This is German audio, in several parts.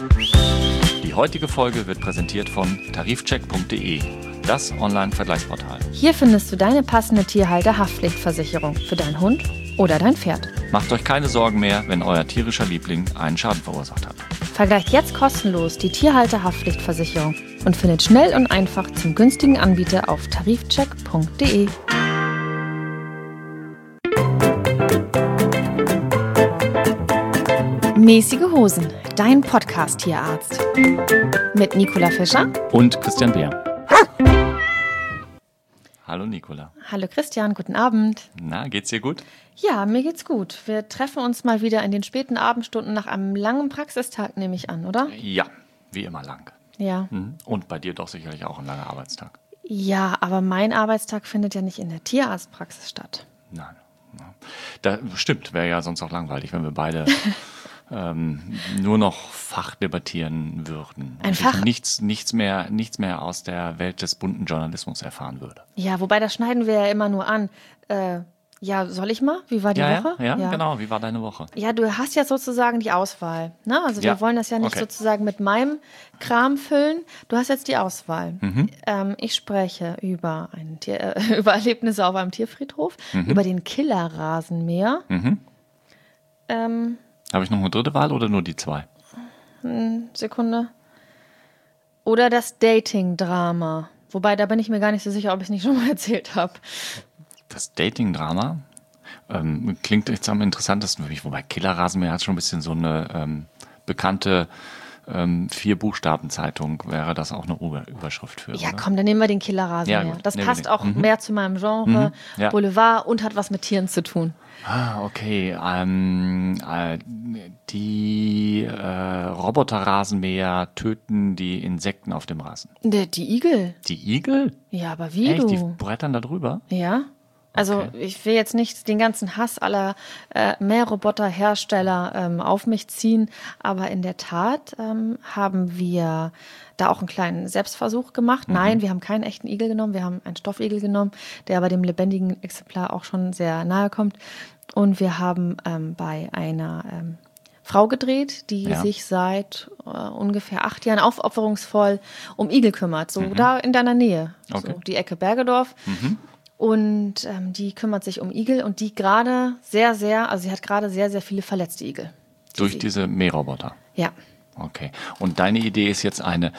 Die heutige Folge wird präsentiert von tarifcheck.de, das Online-Vergleichsportal. Hier findest du deine passende Tierhalter-Haftpflichtversicherung für deinen Hund oder dein Pferd. Macht euch keine Sorgen mehr, wenn euer tierischer Liebling einen Schaden verursacht hat. Vergleicht jetzt kostenlos die Tierhalter-Haftpflichtversicherung und findet schnell und einfach zum günstigen Anbieter auf tarifcheck.de. Mäßige Hosen, dein Podcast-Tierarzt. Mit Nicola Fischer Und Christian Beer. Hallo Nicola. Hallo Christian, guten Abend. Na, geht's dir gut? Ja, mir geht's gut. Wir treffen uns mal wieder in den späten Abendstunden nach einem langen Praxistag, nehme ich an, oder? Ja, wie immer lang. Ja. Und bei dir doch sicherlich auch ein langer Arbeitstag. Ja, aber mein Arbeitstag findet ja nicht in der Tierarztpraxis statt. Nein. Das stimmt, wäre ja sonst auch langweilig, wenn wir beide nur noch Fach debattieren würden. Ein und Fach? ich nichts mehr aus der Welt des bunten Journalismus erfahren würde. Ja, wobei das schneiden wir ja immer nur an. Ja, soll ich mal? Wie war die Woche? Ja, genau. Wie war deine Woche? Ja, du hast ja sozusagen die Auswahl. Ne? Also wir wollen das ja nicht sozusagen mit meinem Kram füllen. Du hast jetzt die Auswahl. Ich spreche über über Erlebnisse auf einem Tierfriedhof, über den Killerrasenmäher. Habe ich noch eine dritte Wahl oder nur die zwei? Sekunde. Oder das Dating-Drama. Wobei, da bin ich mir gar nicht so sicher, ob ich es nicht schon mal erzählt habe. Das Dating-Drama klingt jetzt am interessantesten für mich. Wobei Killerrasenmäher hat schon ein bisschen so eine bekannte 4-Buchstaben-Zeitung. Wäre das auch eine Überschrift für, Ja, oder? komm, dann nehmen wir den Killerrasenmäher. Ja, gut, das nehmen wir passt den. auch mehr zu meinem Genre, Ja. Boulevard und hat was mit Tieren zu tun. Ah, okay. Die Roboterrasenmäher töten die Insekten auf dem Rasen. Die Igel? Die Igel? Ja, aber wie Echt? du? Die brettern da drüber? Ja. Also Okay. ich will jetzt nicht den ganzen Hass aller Mähroboterhersteller auf mich ziehen, aber in der Tat haben wir da auch einen kleinen Selbstversuch gemacht. Nein, wir haben keinen echten Igel genommen, wir haben einen Stoffigel genommen, der aber dem lebendigen Exemplar auch schon sehr nahe kommt. Und wir haben bei einer Frau gedreht, die sich seit ungefähr 8 Jahren aufopferungsvoll um Igel kümmert, so da in deiner Nähe, Okay. so die Ecke Bergedorf. Und die kümmert sich um Igel und die gerade sie hat gerade sehr, sehr viele verletzte Igel. Durch diese Mähroboter? Ja. Okay. Und deine Idee ist jetzt eine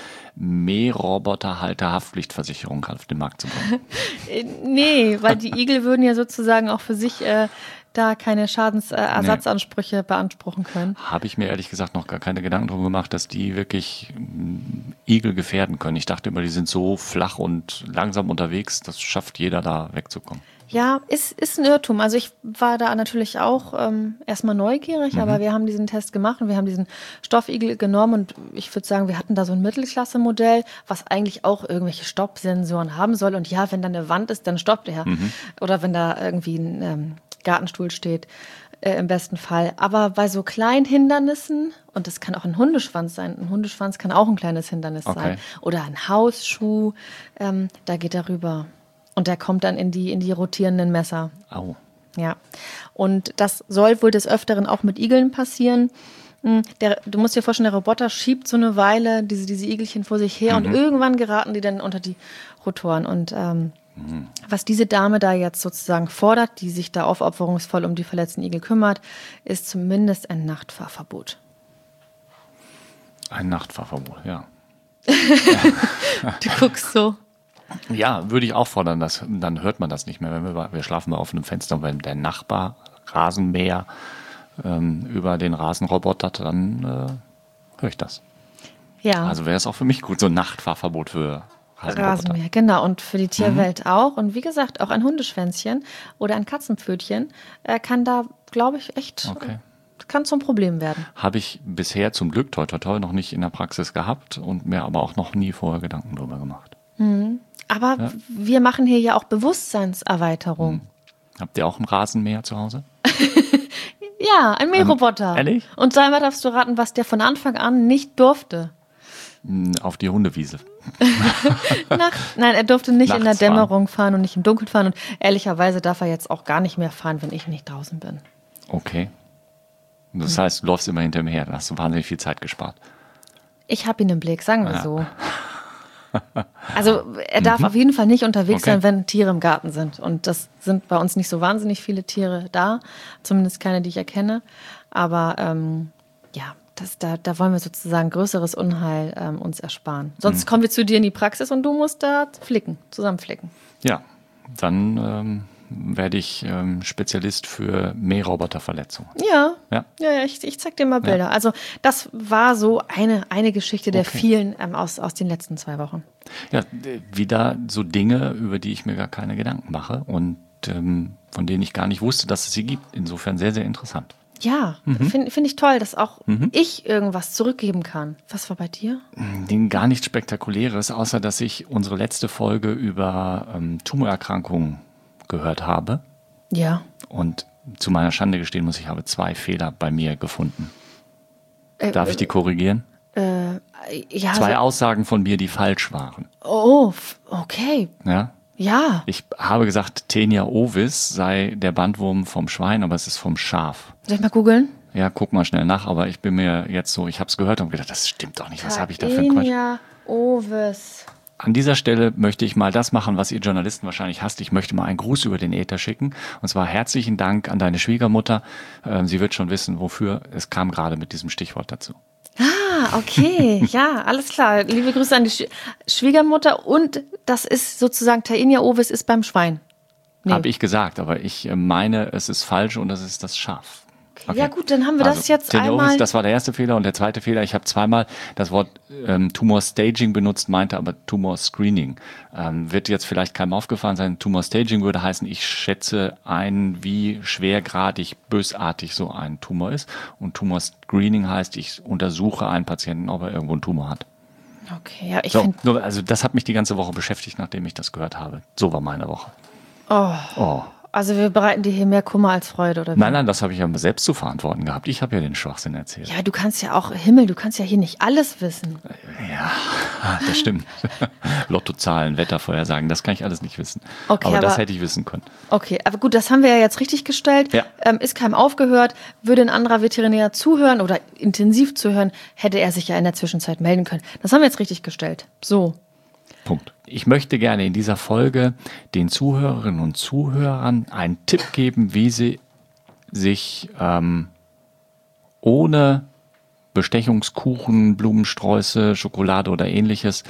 Mähroboterhalter-Haftpflichtversicherung auf den Markt zu bringen? Nee, weil die Igel würden ja sozusagen auch für sich da keine Schadensersatzansprüche beanspruchen können. Habe ich mir ehrlich gesagt noch gar keine Gedanken drum gemacht, dass die wirklich Igel gefährden können. Ich dachte immer, die sind so flach und langsam unterwegs, das schafft jeder, da wegzukommen. Ja, ist ein Irrtum. Also ich war da natürlich auch erstmal neugierig, aber wir haben diesen Test gemacht und wir haben diesen Stoffigel genommen und ich würde sagen, wir hatten da so ein Mittelklasse-Modell, was eigentlich auch irgendwelche Stoppsensoren haben soll. Und ja, wenn da eine Wand ist, dann stoppt er. Oder wenn da irgendwie ein Gartenstuhl steht, im besten Fall. Aber bei so kleinen Hindernissen, und das kann auch ein Hundeschwanz sein, ein Hundeschwanz kann auch ein kleines Hindernis sein, oder ein Hausschuh, da geht er rüber. Und der kommt dann in die rotierenden Messer. Au. Ja. Und das soll wohl des Öfteren auch mit Igeln passieren. Du musst dir vorstellen, der Roboter schiebt so eine Weile diese Igelchen vor sich her und irgendwann geraten die dann unter die Rotoren. Und was diese Dame da jetzt sozusagen fordert, die sich da aufopferungsvoll um die verletzten Igel kümmert, ist zumindest ein Nachtfahrverbot. Ein Nachtfahrverbot, ja. Du guckst so. Ja, würde ich auch fordern, dann hört man das nicht mehr. Wenn wir schlafen mal auf einem Fenster und wenn der Nachbar Rasenmäher über den Rasen robotert, dann höre ich das. Ja. Also wäre es auch für mich gut, so ein Nachtfahrverbot für Rasenmäher, genau. Und für die Tierwelt auch. Und wie gesagt, auch ein Hundeschwänzchen oder ein Katzenpfötchen kann da, glaube ich, echt kann zum Problem werden. Habe ich bisher zum Glück toi toi toi noch nicht in der Praxis gehabt und mir aber auch noch nie vorher Gedanken drüber gemacht. Aber wir machen hier ja auch Bewusstseinserweiterung. Habt ihr auch einen Rasenmäher zu Hause? Ja, ein Mähroboter. Ehrlich? Und einmal darfst du raten, was der von Anfang an nicht durfte. Auf die Hundewiese. Nein, er durfte nicht Nachts in der Dämmerung fahren und nicht im Dunkeln fahren. Und ehrlicherweise darf er jetzt auch gar nicht mehr fahren, wenn ich nicht draußen bin. Okay. Das heißt, du läufst immer hinter mir her. Da hast du wahnsinnig viel Zeit gespart. Ich habe ihn im Blick, sagen wir so. Also er darf auf jeden Fall nicht unterwegs sein, wenn Tiere im Garten sind. Und das sind bei uns nicht so wahnsinnig viele Tiere da. Zumindest keine, die ich erkenne. Aber da wollen wir sozusagen größeres Unheil uns ersparen. Sonst kommen wir zu dir in die Praxis und du musst da zusammen flicken. Ja, dann werde ich Spezialist für Mähroboterverletzungen. Ja, ich zeig dir mal Bilder. Ja. Also das war so eine Geschichte der vielen aus den letzten 2 Wochen. Ja, wieder so Dinge, über die ich mir gar keine Gedanken mache und von denen ich gar nicht wusste, dass es sie gibt. Insofern sehr, sehr interessant. Ja, finde ich toll, dass auch ich irgendwas zurückgeben kann. Was war bei dir? Gar nichts Spektakuläres, außer dass ich unsere letzte Folge über Tumorerkrankungen gehört habe. Ja. Und zu meiner Schande gestehen muss, ich habe 2 Fehler bei mir gefunden. Darf ich die korrigieren? Ja. 2 Aussagen von mir, die falsch waren. Oh, okay. Ja? Ja. Ich habe gesagt, Taenia ovis sei der Bandwurm vom Schwein, aber es ist vom Schaf. Soll ich mal googeln? Ja, guck mal schnell nach, aber ich bin mir jetzt so, ich habe es gehört und gedacht, das stimmt doch nicht. Was habe ich da für ein Quatsch? Taenia ovis. An dieser Stelle möchte ich mal das machen, was ihr Journalisten wahrscheinlich hasst. Ich möchte mal einen Gruß über den Äther schicken. Und zwar herzlichen Dank an deine Schwiegermutter. Sie wird schon wissen, wofür. Es kam gerade mit diesem Stichwort dazu. Ah, okay. Ja, alles klar. Liebe Grüße an die Schwiegermutter. Und das ist sozusagen Taenia ovis ist beim Schwein. Nee. Habe ich gesagt, aber ich meine, es ist falsch und das ist das Schaf. Okay. Ja gut, dann haben wir das jetzt Taenia einmal. ovis, das war der erste Fehler und der zweite Fehler, ich habe zweimal das Wort Tumor Staging benutzt, meinte aber Tumor Screening. Wird jetzt vielleicht keinem aufgefallen sein, Tumor Staging würde heißen, ich schätze ein, wie schwergradig, bösartig so ein Tumor ist und Tumor Screening heißt, ich untersuche einen Patienten, ob er irgendwo einen Tumor hat. Okay, ja, ich finde... Also das hat mich die ganze Woche beschäftigt, nachdem ich das gehört habe. So war meine Woche. Oh. Also wir bereiten dir hier mehr Kummer als Freude, oder wie? Nein, das habe ich ja selbst zu verantworten gehabt. Ich habe ja den Schwachsinn erzählt. Ja, du kannst ja auch, Himmel, du kannst ja hier nicht alles wissen. Ja, das stimmt. Lottozahlen, Wettervorhersagen, das kann ich alles nicht wissen. Okay, aber das hätte ich wissen können. Okay, aber gut, das haben wir ja jetzt richtig gestellt. Ja. Ist keinem aufgehört. Würde ein anderer Veterinär zuhören oder intensiv zuhören, hätte er sich ja in der Zwischenzeit melden können. Das haben wir jetzt richtig gestellt. So. Punkt. Ich möchte gerne in dieser Folge den Zuhörerinnen und Zuhörern einen Tipp geben, wie sie sich ohne Bestechungskuchen, Blumensträuße, Schokolade oder ähnliches,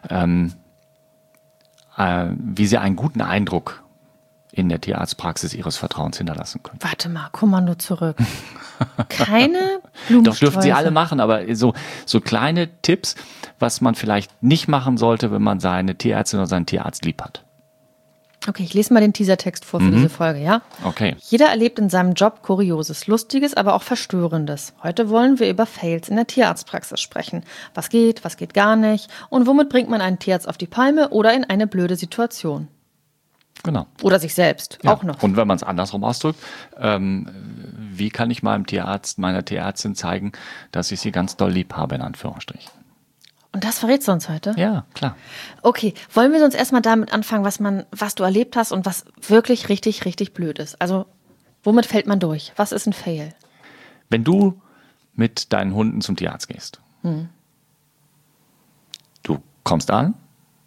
wie sie einen guten Eindruck in der Tierarztpraxis ihres Vertrauens hinterlassen können. Warte mal, Kommando zurück. Keine Blumensträuße. Doch, dürfen sie alle machen, aber so kleine Tipps, was man vielleicht nicht machen sollte, wenn man seine Tierärztin oder seinen Tierarzt lieb hat. Okay, ich lese mal den Teasertext vor für diese Folge, ja? Okay. Jeder erlebt in seinem Job Kurioses, Lustiges, aber auch Verstörendes. Heute wollen wir über Fails in der Tierarztpraxis sprechen. Was geht gar nicht und womit bringt man einen Tierarzt auf die Palme oder in eine blöde Situation? Genau. Oder sich selbst, Ja. auch noch. Und wenn man es andersrum ausdrückt, wie kann ich meinem Tierarzt, meiner Tierärztin zeigen, dass ich sie ganz doll lieb habe, in Anführungsstrichen? Und das verrätst du uns heute? Ja, klar. Okay, wollen wir sonst erstmal damit anfangen, was du erlebt hast und was wirklich richtig, richtig blöd ist? Also, womit fällt man durch? Was ist ein Fail? Wenn du mit deinen Hunden zum Tierarzt gehst, du kommst an,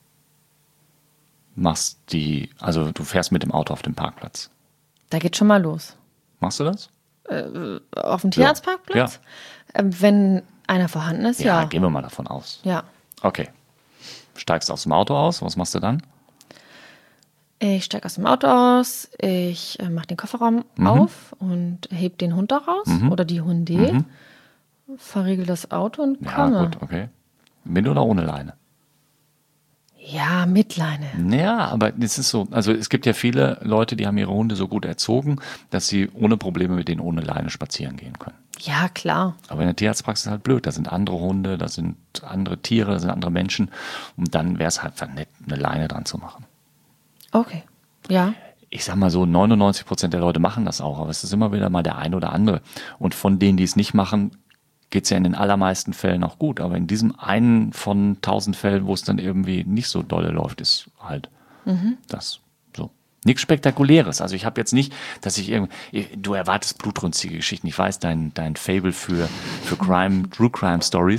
du fährst mit dem Auto auf den Parkplatz. Da geht schon mal los. Machst du das? Auf dem Tierarztparkplatz? Ja. Wenn einer vorhanden ist, ja. Gehen wir mal davon aus. Ja. Okay. Steigst aus dem Auto aus, was machst du dann? Ich steige aus dem Auto aus, ich mache den Kofferraum auf und heb den Hund da raus oder die Hunde, verriegel das Auto und komme. Ja, gut, okay. Mit oder ohne Leine? Ja, mit Leine. Ja, aber es ist so, also es gibt ja viele Leute, die haben ihre Hunde so gut erzogen, dass sie ohne Probleme mit denen ohne Leine spazieren gehen können. Ja, klar. Aber in der Tierarztpraxis ist halt blöd. Da sind andere Hunde, da sind andere Tiere, da sind andere Menschen. Und dann wäre es halt nett, eine Leine dran zu machen. Okay, ja. Ich sag mal so, 99% der Leute machen das auch, aber es ist immer wieder mal der eine oder andere. Und von denen, die es nicht machen, geht es ja in den allermeisten Fällen auch gut. Aber in diesem einen von 1000 Fällen, wo es dann irgendwie nicht so dolle läuft, ist halt das so. Nichts Spektakuläres. Also ich habe jetzt nicht, dass ich irgendwie, du erwartest blutrünstige Geschichten. Ich weiß, dein Fable für True Crime Stories.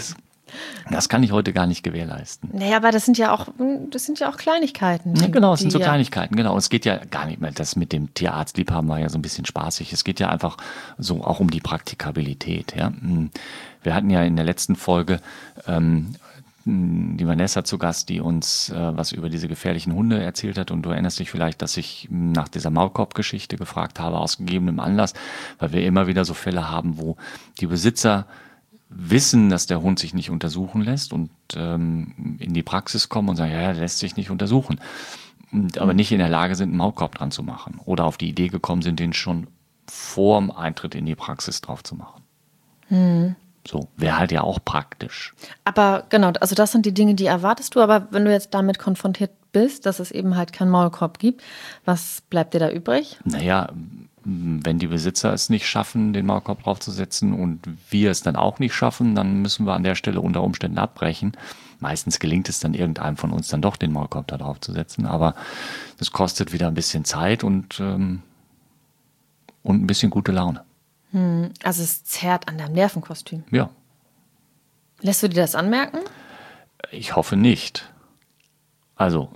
Das kann ich heute gar nicht gewährleisten. Naja, aber das sind ja auch Kleinigkeiten. Ja, genau, es sind so Kleinigkeiten, genau. Es geht ja gar nicht mehr, das mit dem Tierarztliebhaben war ja so ein bisschen spaßig. Es geht ja einfach so auch um die Praktikabilität. Ja. Wir hatten ja in der letzten Folge die Vanessa zu Gast, die uns was über diese gefährlichen Hunde erzählt hat. Und du erinnerst dich vielleicht, dass ich nach dieser Maulkorb-Geschichte gefragt habe, aus gegebenem Anlass, weil wir immer wieder so Fälle haben, wo die Besitzer wissen, dass der Hund sich nicht untersuchen lässt und in die Praxis kommen und sagen, ja, der lässt sich nicht untersuchen. Aber nicht in der Lage sind, einen Maulkorb dran zu machen. Oder auf die Idee gekommen sind, den schon vor dem Eintritt in die Praxis drauf zu machen. So, wäre halt ja auch praktisch. Aber genau, also das sind die Dinge, die erwartest du. Aber wenn du jetzt damit konfrontiert bist, dass es eben halt keinen Maulkorb gibt, was bleibt dir da übrig? Naja, wenn die Besitzer es nicht schaffen, den Maulkorb draufzusetzen und wir es dann auch nicht schaffen, dann müssen wir an der Stelle unter Umständen abbrechen. Meistens gelingt es dann irgendeinem von uns dann doch, den Maulkorb da drauf zu setzen, aber das kostet wieder ein bisschen Zeit und ein bisschen gute Laune. Also es zerrt an deinem Nervenkostüm. Ja. Lässt du dir das anmerken? Ich hoffe nicht. Also,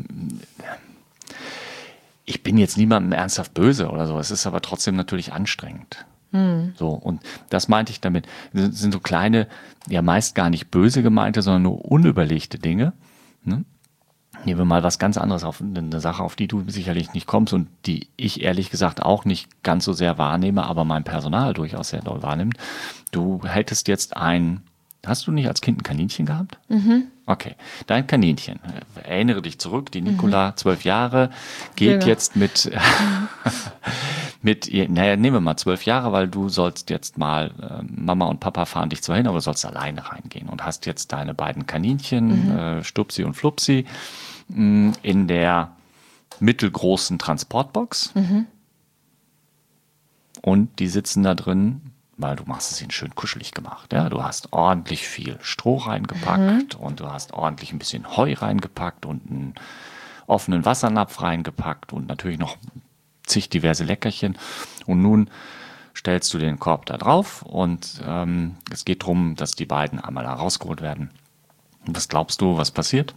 ich bin jetzt niemandem ernsthaft böse oder so. Es ist aber trotzdem natürlich anstrengend. So, und das meinte ich damit. Das sind so kleine, ja meist gar nicht böse gemeinte, sondern nur unüberlegte Dinge. Ne? Nehmen wir mal was ganz anderes auf, eine Sache, auf die du sicherlich nicht kommst und die ich ehrlich gesagt auch nicht ganz so sehr wahrnehme, aber mein Personal durchaus sehr doll wahrnimmt. Du hättest jetzt hast du nicht als Kind ein Kaninchen gehabt? Okay, dein Kaninchen. Erinnere dich zurück, die Nicola, 12 Jahre, geht jetzt mit nehmen wir mal 12 Jahre, weil du sollst jetzt mal, Mama und Papa fahren dich zwar hin, aber du sollst alleine reingehen und hast jetzt deine beiden Kaninchen, Stupsi und Flupsi, in der mittelgroßen Transportbox. Und die sitzen da drin, weil du machst es ihnen schön kuschelig gemacht. Ja? Du hast ordentlich viel Stroh reingepackt und du hast ordentlich ein bisschen Heu reingepackt und einen offenen Wassernapf reingepackt und natürlich noch zig diverse Leckerchen. Und nun stellst du den Korb da drauf und es geht darum, dass die beiden einmal da rausgeholt werden. Und was glaubst du, was passiert?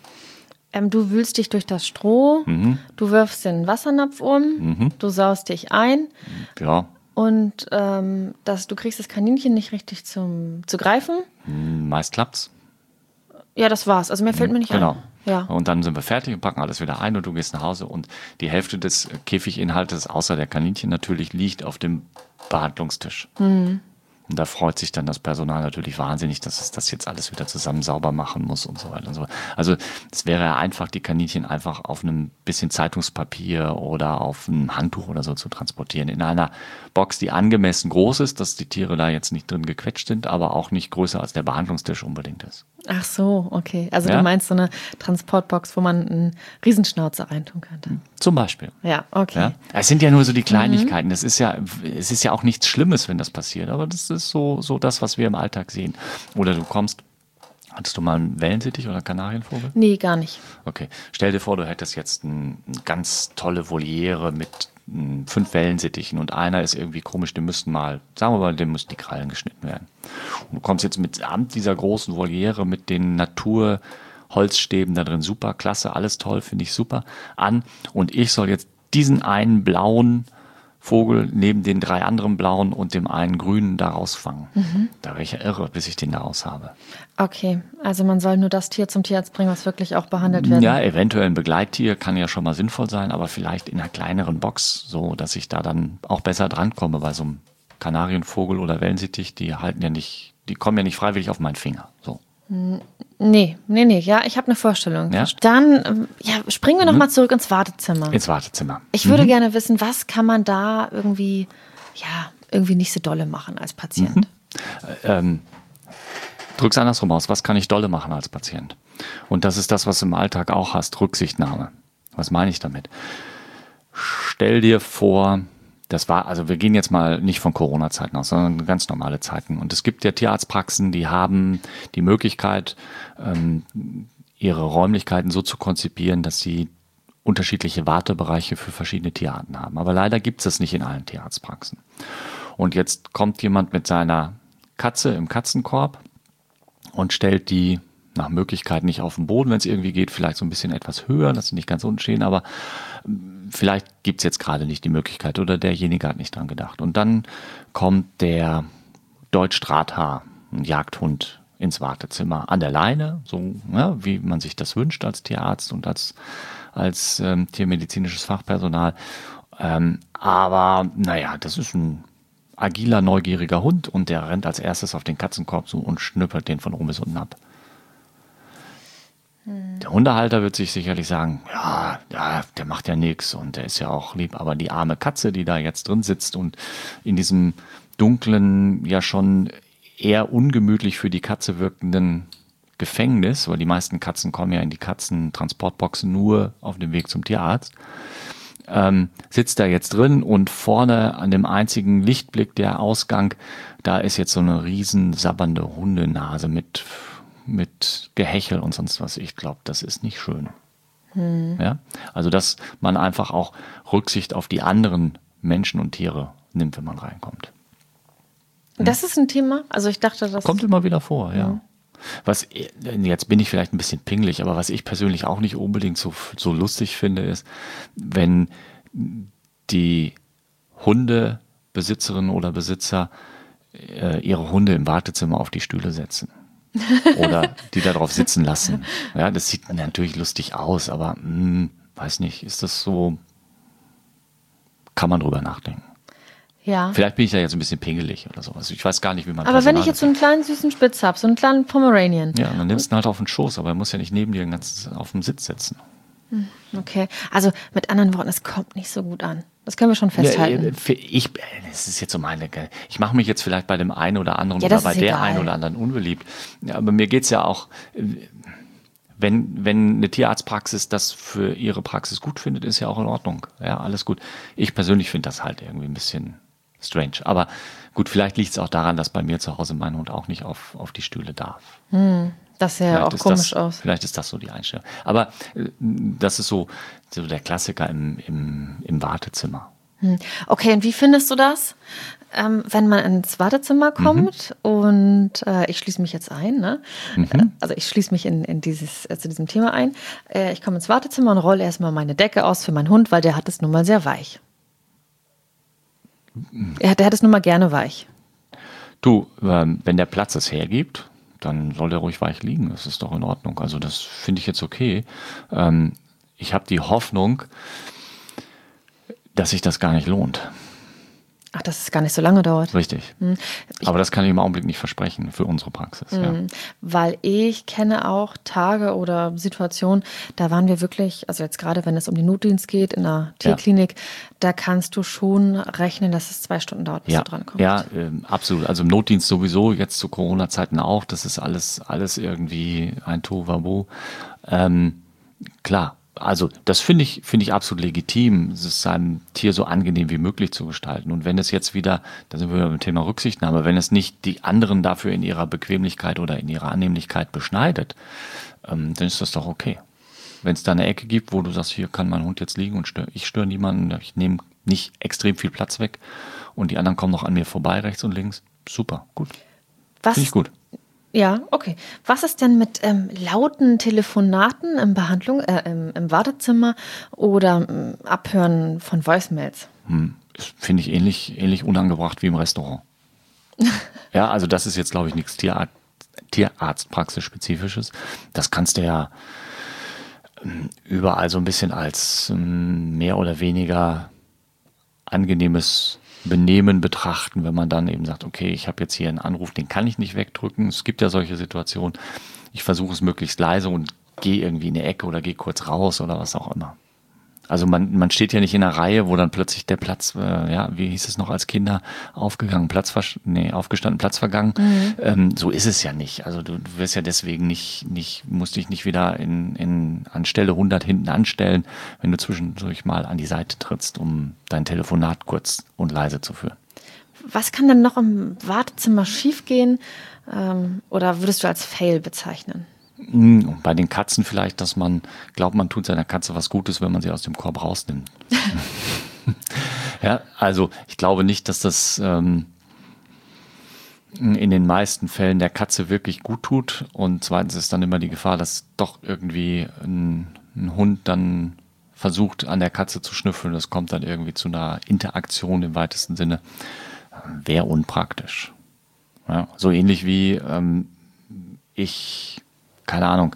Du wühlst dich durch das Stroh, du wirfst den Wassernapf du saust dich ein. Ja. Und du kriegst das Kaninchen nicht richtig zu greifen. Meist klappt's. Ja, das war's. Also mehr fällt mir nicht genau. ein. Ja. Und dann sind wir fertig und packen alles wieder ein und du gehst nach Hause und die Hälfte des Käfiginhaltes, außer der Kaninchen natürlich, liegt auf dem Behandlungstisch. Und da freut sich dann das Personal natürlich wahnsinnig, dass es das jetzt alles wieder zusammen sauber machen muss und so weiter und so weiter. Also es wäre ja einfach, die Kaninchen einfach auf einem bisschen Zeitungspapier oder auf einem Handtuch oder so zu transportieren. In einer Box, die angemessen groß ist, dass die Tiere da jetzt nicht drin gequetscht sind, aber auch nicht größer als der Behandlungstisch unbedingt ist. Ach so, okay. Also Ja? du meinst so eine Transportbox, wo man einen Riesenschnauzer reintun könnte. Zum Beispiel. Ja, okay. Ja? Es sind ja nur so die Kleinigkeiten. Es ist ja auch nichts Schlimmes, wenn das passiert, aber das ist so das, was wir im Alltag sehen. Oder du hattest du mal einen Wellensittich oder Kanarienvogel? Nee, gar nicht. Okay, stell dir vor, du hättest jetzt eine ganz tolle Voliere mit 5 Wellensittichen und einer ist irgendwie komisch, dem müssten die Krallen geschnitten werden. Und du kommst jetzt mitsamt dieser großen Voliere mit den Naturholzstäben da drin, super, klasse, alles toll, finde ich super, an und ich soll jetzt diesen einen blauen Vogel neben den 3 anderen blauen und dem einen grünen da rausfangen. Da wäre ich ja irre, bis ich den da raus habe. Okay, also man soll nur das Tier zum Tierarzt bringen, was wirklich auch behandelt werden. Ja, eventuell ein Begleittier kann ja schon mal sinnvoll sein, aber vielleicht in einer kleineren Box, so dass ich da dann auch besser drankomme bei so einem Kanarienvogel oder Wellensittich, die kommen ja nicht freiwillig auf meinen Finger. So. Nee, ja, ich habe eine Vorstellung. Ja? Dann springen wir nochmal zurück ins Wartezimmer. Ins Wartezimmer. Ich würde gerne wissen, was kann man da irgendwie nicht so dolle machen als Patient? Drück's andersrum aus. Was kann ich dolle machen als Patient? Und das ist das, was du im Alltag auch hast, Rücksichtnahme. Was meine ich damit? Stell dir vor, wir gehen jetzt mal nicht von Corona-Zeiten aus, sondern ganz normale Zeiten. Und es gibt ja Tierarztpraxen, die haben die Möglichkeit, ihre Räumlichkeiten so zu konzipieren, dass sie unterschiedliche Wartebereiche für verschiedene Tierarten haben. Aber leider gibt es das nicht in allen Tierarztpraxen. Und jetzt kommt jemand mit seiner Katze im Katzenkorb und stellt die nach Möglichkeit nicht auf den Boden, wenn es irgendwie geht, vielleicht so ein bisschen etwas höher, dass sie nicht ganz unten stehen, aber vielleicht gibt es jetzt gerade nicht die Möglichkeit oder derjenige hat nicht dran gedacht. Und dann kommt der Deutsch-Drahthaar, ein Jagdhund, ins Wartezimmer an der Leine, so ja, wie man sich das wünscht als Tierarzt und als tiermedizinisches Fachpersonal. Aber naja, das ist ein agiler, neugieriger Hund und der rennt als erstes auf den Katzenkorb zu und schnüppelt den von oben bis unten ab. Der Hundehalter wird sich sicherlich sagen, ja, der macht ja nichts und der ist ja auch lieb, aber die arme Katze, die da jetzt drin sitzt und in diesem dunklen, ja schon eher ungemütlich für die Katze wirkenden Gefängnis, weil die meisten Katzen kommen ja in die Katzentransportboxen nur auf dem Weg zum Tierarzt, sitzt da jetzt drin und vorne an dem einzigen Lichtblick, der Ausgang, da ist jetzt so eine riesen sabbernde Hundenase mit Gehechel und sonst was. Ich glaube, das ist nicht schön. Ja? Also, dass man einfach auch Rücksicht auf die anderen Menschen und Tiere nimmt, wenn man reinkommt. Das ist ein Thema? Also ich dachte, das kommt immer wieder vor, ja. Jetzt bin ich vielleicht ein bisschen pingelig, aber was ich persönlich auch nicht unbedingt so lustig finde, ist, wenn die Hundebesitzerinnen oder Besitzer ihre Hunde im Wartezimmer auf die Stühle setzen. Oder die da drauf sitzen lassen. Ja, das sieht natürlich lustig aus, aber weiß nicht, ist das so, kann man drüber nachdenken. Ja. Vielleicht bin ich da jetzt ein bisschen pingelig oder sowas. Ich weiß gar nicht, wie man Aber wenn ich jetzt so einen kleinen süßen Spitz habe, so einen kleinen Pomeranian. Ja, dann nimmst du ihn halt auf den Schoß, aber er muss ja nicht neben dir ganz auf dem Sitz sitzen. Okay, also mit anderen Worten, es kommt nicht so gut an. Das können wir schon festhalten. Das ist jetzt so ich mache mich jetzt vielleicht bei dem einen oder anderen oder bei der einen oder anderen unbeliebt. Ja, aber mir geht es ja auch, wenn eine Tierarztpraxis das für ihre Praxis gut findet, ist ja auch in Ordnung. Ja, alles gut. Ich persönlich finde das halt irgendwie ein bisschen strange. Aber gut, vielleicht liegt es auch daran, dass bei mir zu Hause mein Hund auch nicht auf die Stühle darf. Das sähe ja auch komisch aus. Vielleicht ist das so die Einstellung. Aber das ist so der Klassiker im Wartezimmer. Okay, und wie findest du das, wenn man ins Wartezimmer kommt und ich schließe mich jetzt ein, ne? Also ich schließe mich in zu diesem Thema ein. Ich komme ins Wartezimmer und rolle erstmal meine Decke aus für meinen Hund, weil der hat es nun mal sehr weich. Der hat es nun mal gerne weich. Du, wenn der Platz es hergibt, dann soll der ruhig weich liegen. Das ist doch in Ordnung. Also das finde ich jetzt okay. Ich habe die Hoffnung, dass sich das gar nicht lohnt. Ach, dass es gar nicht so lange dauert. Richtig. Aber das kann ich im Augenblick nicht versprechen für unsere Praxis. Ja. Weil ich kenne auch Tage oder Situationen, da waren wir wirklich, also jetzt gerade wenn es um den Notdienst geht in der Tierklinik, da kannst du schon rechnen, dass es 2 Stunden dauert, bis du dran kommst. Ja, absolut. Also im Notdienst sowieso, jetzt zu Corona-Zeiten auch, das ist alles irgendwie ein Tohuwabohu. Klar. Also das finde ich absolut legitim, es seinem Tier so angenehm wie möglich zu gestalten. Und wenn es jetzt wieder, da sind wir beim Thema Rücksichtnahme, wenn es nicht die anderen dafür in ihrer Bequemlichkeit oder in ihrer Annehmlichkeit beschneidet, dann ist das doch okay. Wenn es da eine Ecke gibt, wo du sagst, hier kann mein Hund jetzt liegen und ich störe niemanden, ich nehme nicht extrem viel Platz weg und die anderen kommen noch an mir vorbei, rechts und links, super, gut. Finde ich gut. Ja, okay. Was ist denn mit lauten Telefonaten im im Wartezimmer oder Abhören von Voicemails? Das finde ich ähnlich unangebracht wie im Restaurant. Ja, also das ist jetzt, glaube ich, nichts Tierarztpraxis-spezifisches. Das kannst du ja überall so ein bisschen als mehr oder weniger angenehmes Benehmen betrachten, wenn man dann eben sagt, okay, ich habe jetzt hier einen Anruf, den kann ich nicht wegdrücken. Es gibt ja solche Situationen. Ich versuche es möglichst leise und gehe irgendwie in eine Ecke oder gehe kurz raus oder was auch immer. Also man steht ja nicht in einer Reihe, wo dann plötzlich der Platz, wie hieß es noch als Kinder, aufgestanden, Platz vergangen. So ist es ja nicht. Also du wirst ja deswegen musst dich nicht wieder an Stelle 100 hinten anstellen, wenn du zwischendurch mal an die Seite trittst, um dein Telefonat kurz und leise zu führen. Was kann denn noch im Wartezimmer schiefgehen? Oder würdest du als Fail bezeichnen? Bei den Katzen vielleicht, dass man glaubt, man tut seiner Katze was Gutes, wenn man sie aus dem Korb rausnimmt. Ja, also ich glaube nicht, dass das in den meisten Fällen der Katze wirklich gut tut. Und zweitens ist dann immer die Gefahr, dass doch irgendwie ein Hund dann versucht, an der Katze zu schnüffeln. Das kommt dann irgendwie zu einer Interaktion im weitesten Sinne. Wäre unpraktisch. Ja, so ähnlich wie keine Ahnung,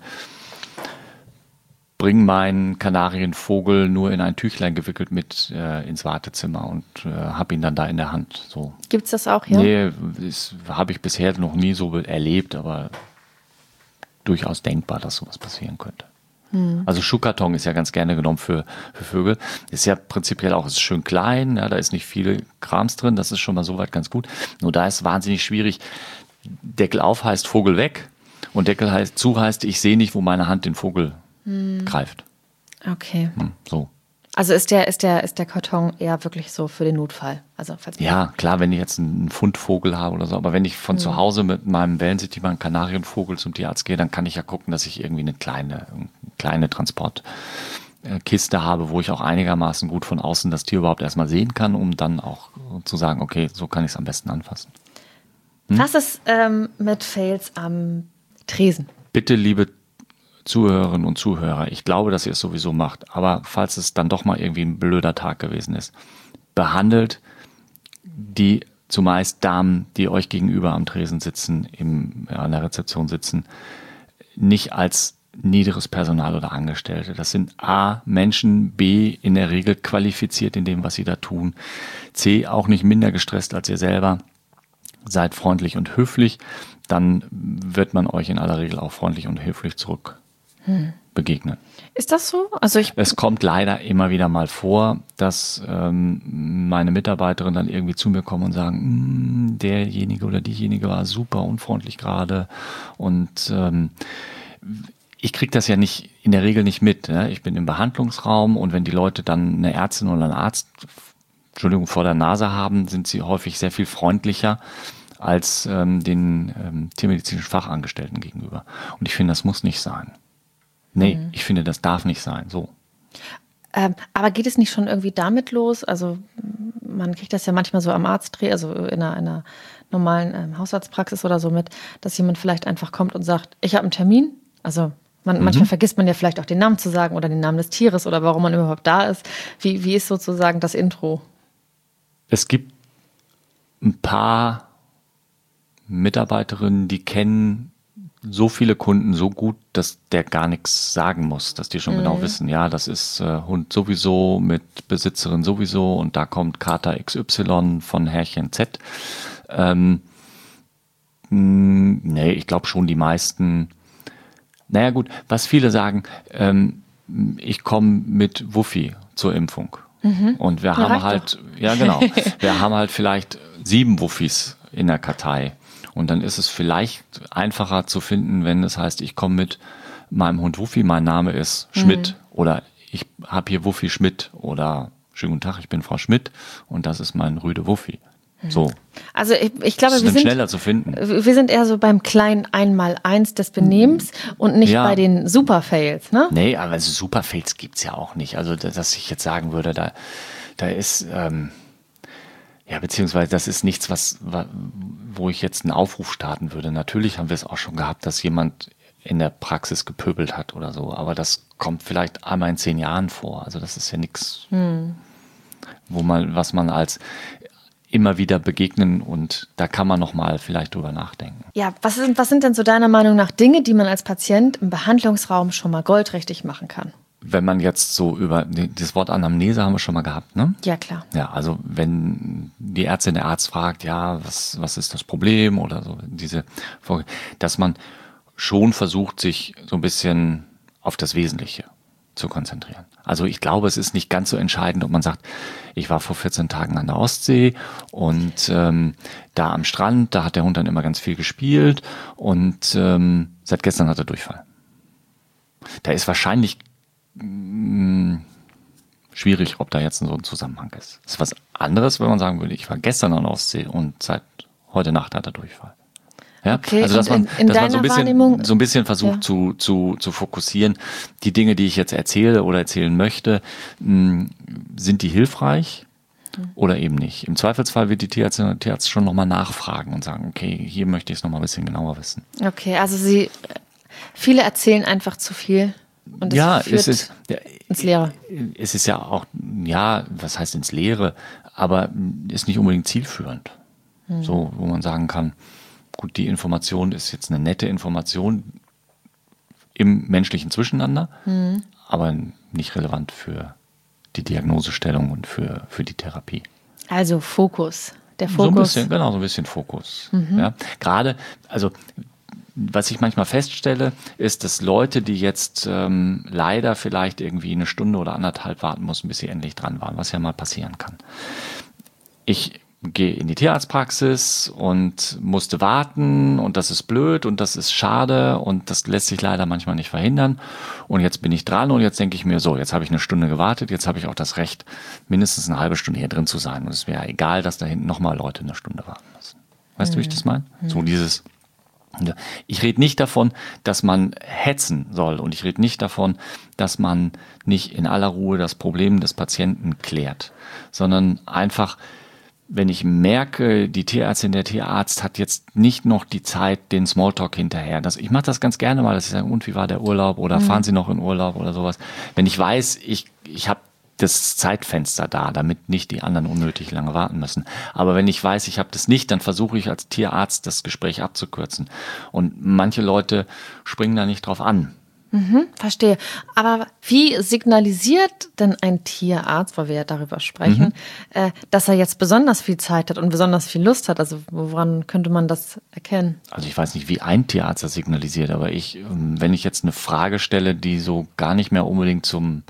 bring meinen Kanarienvogel nur in ein Tüchlein gewickelt mit ins Wartezimmer und habe ihn dann da in der Hand. So. Gibt's das auch, ja? Nee, das habe ich bisher noch nie so erlebt, aber durchaus denkbar, dass sowas passieren könnte. Also Schuhkarton ist ja ganz gerne genommen für Vögel. Ist ja prinzipiell auch ist schön klein, ja, da ist nicht viel Krams drin, das ist schon mal soweit ganz gut. Nur da ist wahnsinnig schwierig. Deckel auf heißt Vogel weg und Deckel zu heißt, ich sehe nicht, wo meine Hand den Vogel greift. Okay. So. Also ist der Karton eher wirklich so für den Notfall? Also Ja, klar, wenn ich jetzt einen Fundvogel habe oder so, aber wenn ich von zu Hause mit meinem Wellensittich, meinem Kanarienvogel zum Tierarzt gehe, dann kann ich ja gucken, dass ich irgendwie eine kleine Transportkiste habe, wo ich auch einigermaßen gut von außen das Tier überhaupt erstmal sehen kann, um dann auch zu sagen, okay, so kann ich es am besten anfassen. Was ist mit Fails am Tresen? Bitte, liebe Zuhörerinnen und Zuhörer, ich glaube, dass ihr es sowieso macht, aber falls es dann doch mal irgendwie ein blöder Tag gewesen ist, behandelt die zumeist Damen, die euch gegenüber am Tresen sitzen, an der Rezeption sitzen, nicht als niederes Personal oder Angestellte. Das sind A, Menschen, B, in der Regel qualifiziert in dem, was sie da tun, C, auch nicht minder gestresst als ihr selber. Seid freundlich und höflich, dann wird man euch in aller Regel auch freundlich und höflich zurück begegnen. Ist das so? Also es kommt leider immer wieder mal vor, dass meine Mitarbeiterinnen dann irgendwie zu mir kommen und sagen, derjenige oder diejenige war super unfreundlich gerade und ich kriege das ja nicht in der Regel nicht mit. Ne? Ich bin im Behandlungsraum und wenn die Leute dann eine Ärztin oder einen Arzt vor der Nase haben, sind sie häufig sehr viel freundlicher als den tiermedizinischen Fachangestellten gegenüber. Und ich finde, das muss nicht sein. Nee, ich finde, das darf nicht sein. So. Aber geht es nicht schon irgendwie damit los? Also man kriegt das ja manchmal so am Arztdreh, also in einer normalen Hausarztpraxis oder so mit, dass jemand vielleicht einfach kommt und sagt, ich habe einen Termin. Also manchmal vergisst man ja vielleicht auch den Namen zu sagen oder den Namen des Tieres oder warum man überhaupt da ist. Wie ist sozusagen das Intro? Es gibt ein paar Mitarbeiterinnen, die kennen so viele Kunden so gut, dass der gar nichts sagen muss, dass die schon genau wissen, ja, das ist Hund sowieso mit Besitzerin sowieso und da kommt Kater XY von Herrchen Z. Nee, ich glaube schon die meisten. Naja gut, was viele sagen, ich komme mit Wuffi zur Impfung. Und wir haben halt, ja genau, wir haben halt vielleicht 7 Wuffis in der Kartei. Und dann ist es vielleicht einfacher zu finden, wenn es heißt, ich komme mit meinem Hund Wuffi, mein Name ist Schmidt oder ich habe hier Wuffi Schmidt oder schönen guten Tag, ich bin Frau Schmidt und das ist mein Rüde Wuffi. So. Also ich glaube, das ist schneller zu finden. Wir sind eher so beim kleinen Einmaleins des Benehmens und nicht bei den Super-Fails, ne? Nee, aber Super-Fails gibt es ja auch nicht. Also, dass ich jetzt sagen würde, da ist, ja, beziehungsweise das ist nichts, wo ich jetzt einen Aufruf starten würde. Natürlich haben wir es auch schon gehabt, dass jemand in der Praxis gepöbelt hat oder so, aber das kommt vielleicht einmal in 10 Jahren vor. Also das ist ja nichts, was man als immer wieder begegnen und da kann man nochmal vielleicht drüber nachdenken. Ja, was sind denn so deiner Meinung nach Dinge, die man als Patient im Behandlungsraum schon mal goldrichtig machen kann? Wenn man jetzt so das Wort Anamnese haben wir schon mal gehabt, ne? Ja, klar. Ja, also wenn die Ärztin, der Arzt fragt, ja, was ist das Problem oder so, dass man schon versucht, sich so ein bisschen auf das Wesentliche zu konzentrieren. Also ich glaube, es ist nicht ganz so entscheidend, ob man sagt, ich war vor 14 Tagen an der Ostsee und da am Strand, da hat der Hund dann immer ganz viel gespielt und seit gestern hat er Durchfall. Da ist wahrscheinlich schwierig, ob da jetzt so ein Zusammenhang ist. Das ist was anderes, wenn man sagen würde, ich war gestern an der Ostsee und seit heute Nacht hat er Durchfall. Ja? Okay, also dass man so ein bisschen versucht zu fokussieren. Die Dinge, die ich jetzt erzähle oder erzählen möchte, sind die hilfreich oder eben nicht. Im Zweifelsfall wird die Tierärztin oder Tierarzt schon nochmal nachfragen und sagen, okay, hier möchte ich es nochmal ein bisschen genauer wissen. Okay, also viele erzählen einfach zu viel und das führt ins Leere. Es ist ja auch, was heißt ins Leere, aber ist nicht unbedingt zielführend. So, wo man sagen kann, gut, die Information ist jetzt eine nette Information im menschlichen Zwischeneinander, aber nicht relevant für die Diagnosestellung und für die Therapie. Also Fokus. Der Fokus. So ein bisschen Fokus. Ja. Gerade, also was ich manchmal feststelle, ist, dass Leute, die jetzt leider vielleicht irgendwie eine Stunde oder anderthalb warten mussten, bis sie endlich dran waren, was ja mal passieren kann. Ich gehe in die Tierarztpraxis und musste warten und das ist blöd und das ist schade und das lässt sich leider manchmal nicht verhindern und jetzt bin ich dran und jetzt denke ich mir so, jetzt habe ich eine Stunde gewartet, jetzt habe ich auch das Recht, mindestens eine halbe Stunde hier drin zu sein und es wäre egal, dass da hinten nochmal Leute eine Stunde warten müssen. Weißt du, wie ich das meine? So dieses, ich rede nicht davon, dass man hetzen soll und ich rede nicht davon, dass man nicht in aller Ruhe das Problem des Patienten klärt, sondern einfach, wenn ich merke, die Tierärztin, der Tierarzt hat jetzt nicht noch die Zeit, den Smalltalk hinterher. Ich mache das ganz gerne mal, dass ich sage, und wie war der Urlaub oder fahren Sie noch in Urlaub oder sowas. Wenn ich weiß, ich habe das Zeitfenster da, damit nicht die anderen unnötig lange warten müssen. Aber wenn ich weiß, ich habe das nicht, dann versuche ich als Tierarzt das Gespräch abzukürzen. Und manche Leute springen da nicht drauf an. Verstehe. Aber wie signalisiert denn ein Tierarzt, weil wir ja darüber sprechen, dass er jetzt besonders viel Zeit hat und besonders viel Lust hat? Also woran könnte man das erkennen? Also ich weiß nicht, wie ein Tierarzt das signalisiert, aber wenn ich jetzt eine Frage stelle, die so gar nicht mehr unbedingt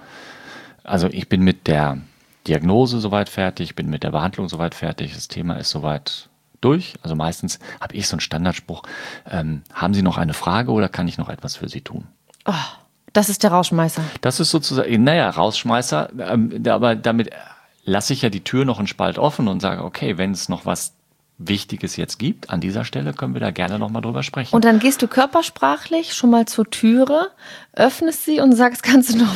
also ich bin mit der Diagnose soweit fertig, ich bin mit der Behandlung soweit fertig, das Thema ist soweit durch. Also meistens habe ich so einen Standardspruch, haben Sie noch eine Frage oder kann ich noch etwas für Sie tun? Oh, das ist der Rausschmeißer. Das ist sozusagen, Rausschmeißer, aber damit lasse ich ja die Tür noch einen Spalt offen und sage, okay, wenn es noch was Wichtiges jetzt gibt, an dieser Stelle können wir da gerne nochmal drüber sprechen. Und dann gehst du körpersprachlich schon mal zur Türe, öffnest sie und sagst,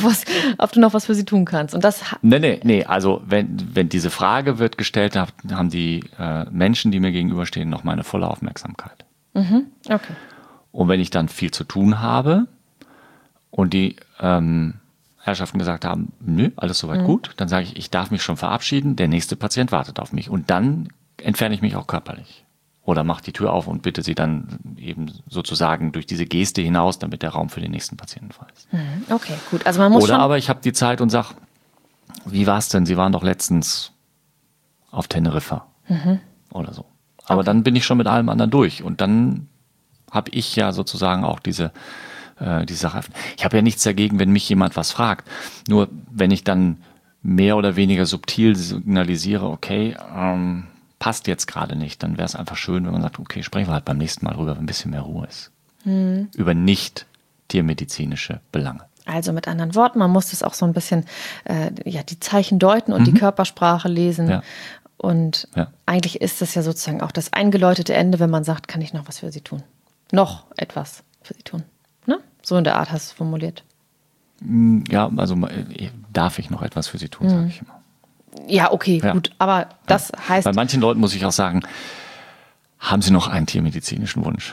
ob du noch was für sie tun kannst. Und das Nee, also wenn diese Frage wird gestellt, haben die Menschen, die mir gegenüberstehen, noch meine volle Aufmerksamkeit. Okay. Und wenn ich dann viel zu tun habe, und die Herrschaften gesagt haben, nö, alles soweit gut, dann sage ich darf mich schon verabschieden, der nächste Patient wartet auf mich. Und dann entferne ich mich auch körperlich. Oder mache die Tür auf und bitte sie dann eben sozusagen durch diese Geste hinaus, damit der Raum für den nächsten Patienten frei ist. Okay, gut. Also man muss Oder aber ich habe die Zeit und sage, wie war es denn? Sie waren doch letztens auf Teneriffa oder so. Aber dann bin ich schon mit allem anderen durch. Und dann habe ich ja sozusagen auch die Sache. Ich habe ja nichts dagegen, wenn mich jemand was fragt. Nur wenn ich dann mehr oder weniger subtil signalisiere, okay, passt jetzt gerade nicht, dann wäre es einfach schön, wenn man sagt, okay, sprechen wir halt beim nächsten Mal drüber, wenn ein bisschen mehr Ruhe ist. Über nicht tiermedizinische Belange. Also mit anderen Worten, man muss das auch so ein bisschen, die Zeichen deuten und die Körpersprache lesen. Ja. Und eigentlich ist das ja sozusagen auch das eingeläutete Ende, wenn man sagt, kann ich noch was für Sie tun? Noch etwas für Sie tun. Ne? So in der Art hast du es formuliert. Ja, also darf ich noch etwas für Sie tun, sage ich immer. Ja, okay, gut. Aber das heißt... Bei manchen Leuten muss ich auch sagen, haben Sie noch einen tiermedizinischen Wunsch?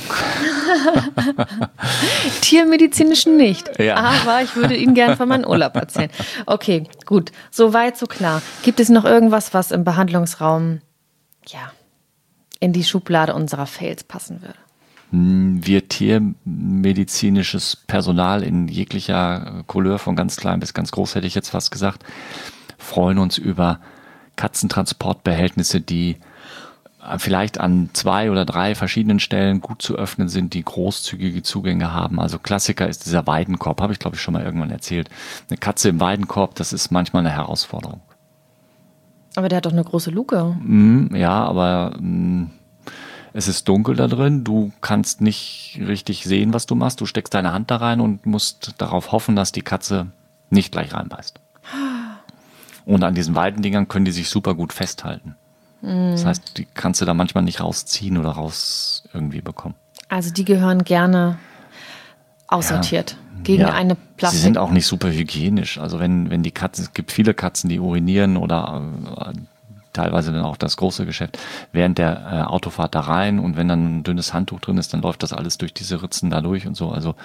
Tiermedizinischen nicht. Ja. Aber ich würde Ihnen gerne von meinem Urlaub erzählen. Okay, gut. So weit, so klar. Gibt es noch irgendwas, was im Behandlungsraum in die Schublade unserer Fails passen würde? Wir tiermedizinisches Personal in jeglicher Couleur, von ganz klein bis ganz groß, hätte ich jetzt fast gesagt, freuen uns über Katzentransportbehältnisse, die vielleicht an 2 oder 3 verschiedenen Stellen gut zu öffnen sind, die großzügige Zugänge haben. Also Klassiker ist dieser Weidenkorb, habe ich glaube ich schon mal irgendwann erzählt. Eine Katze im Weidenkorb, das ist manchmal eine Herausforderung. Aber der hat doch eine große Luke. Ja, aber es ist dunkel da drin, du kannst nicht richtig sehen, was du machst. Du steckst deine Hand da rein und musst darauf hoffen, dass die Katze nicht gleich reinbeißt. Und an diesen Weidendingern können die sich super gut festhalten. Das heißt, die kannst du da manchmal nicht rausziehen oder raus irgendwie bekommen. Also die gehören gerne aussortiert. Gegen eine Plastik. Sie sind auch nicht super hygienisch. Also wenn die Katzen, es gibt viele Katzen, die urinieren oder teilweise dann auch das große Geschäft während der Autofahrt da rein, und wenn dann ein dünnes Handtuch drin ist, dann läuft das alles durch diese Ritzen da durch und so. Also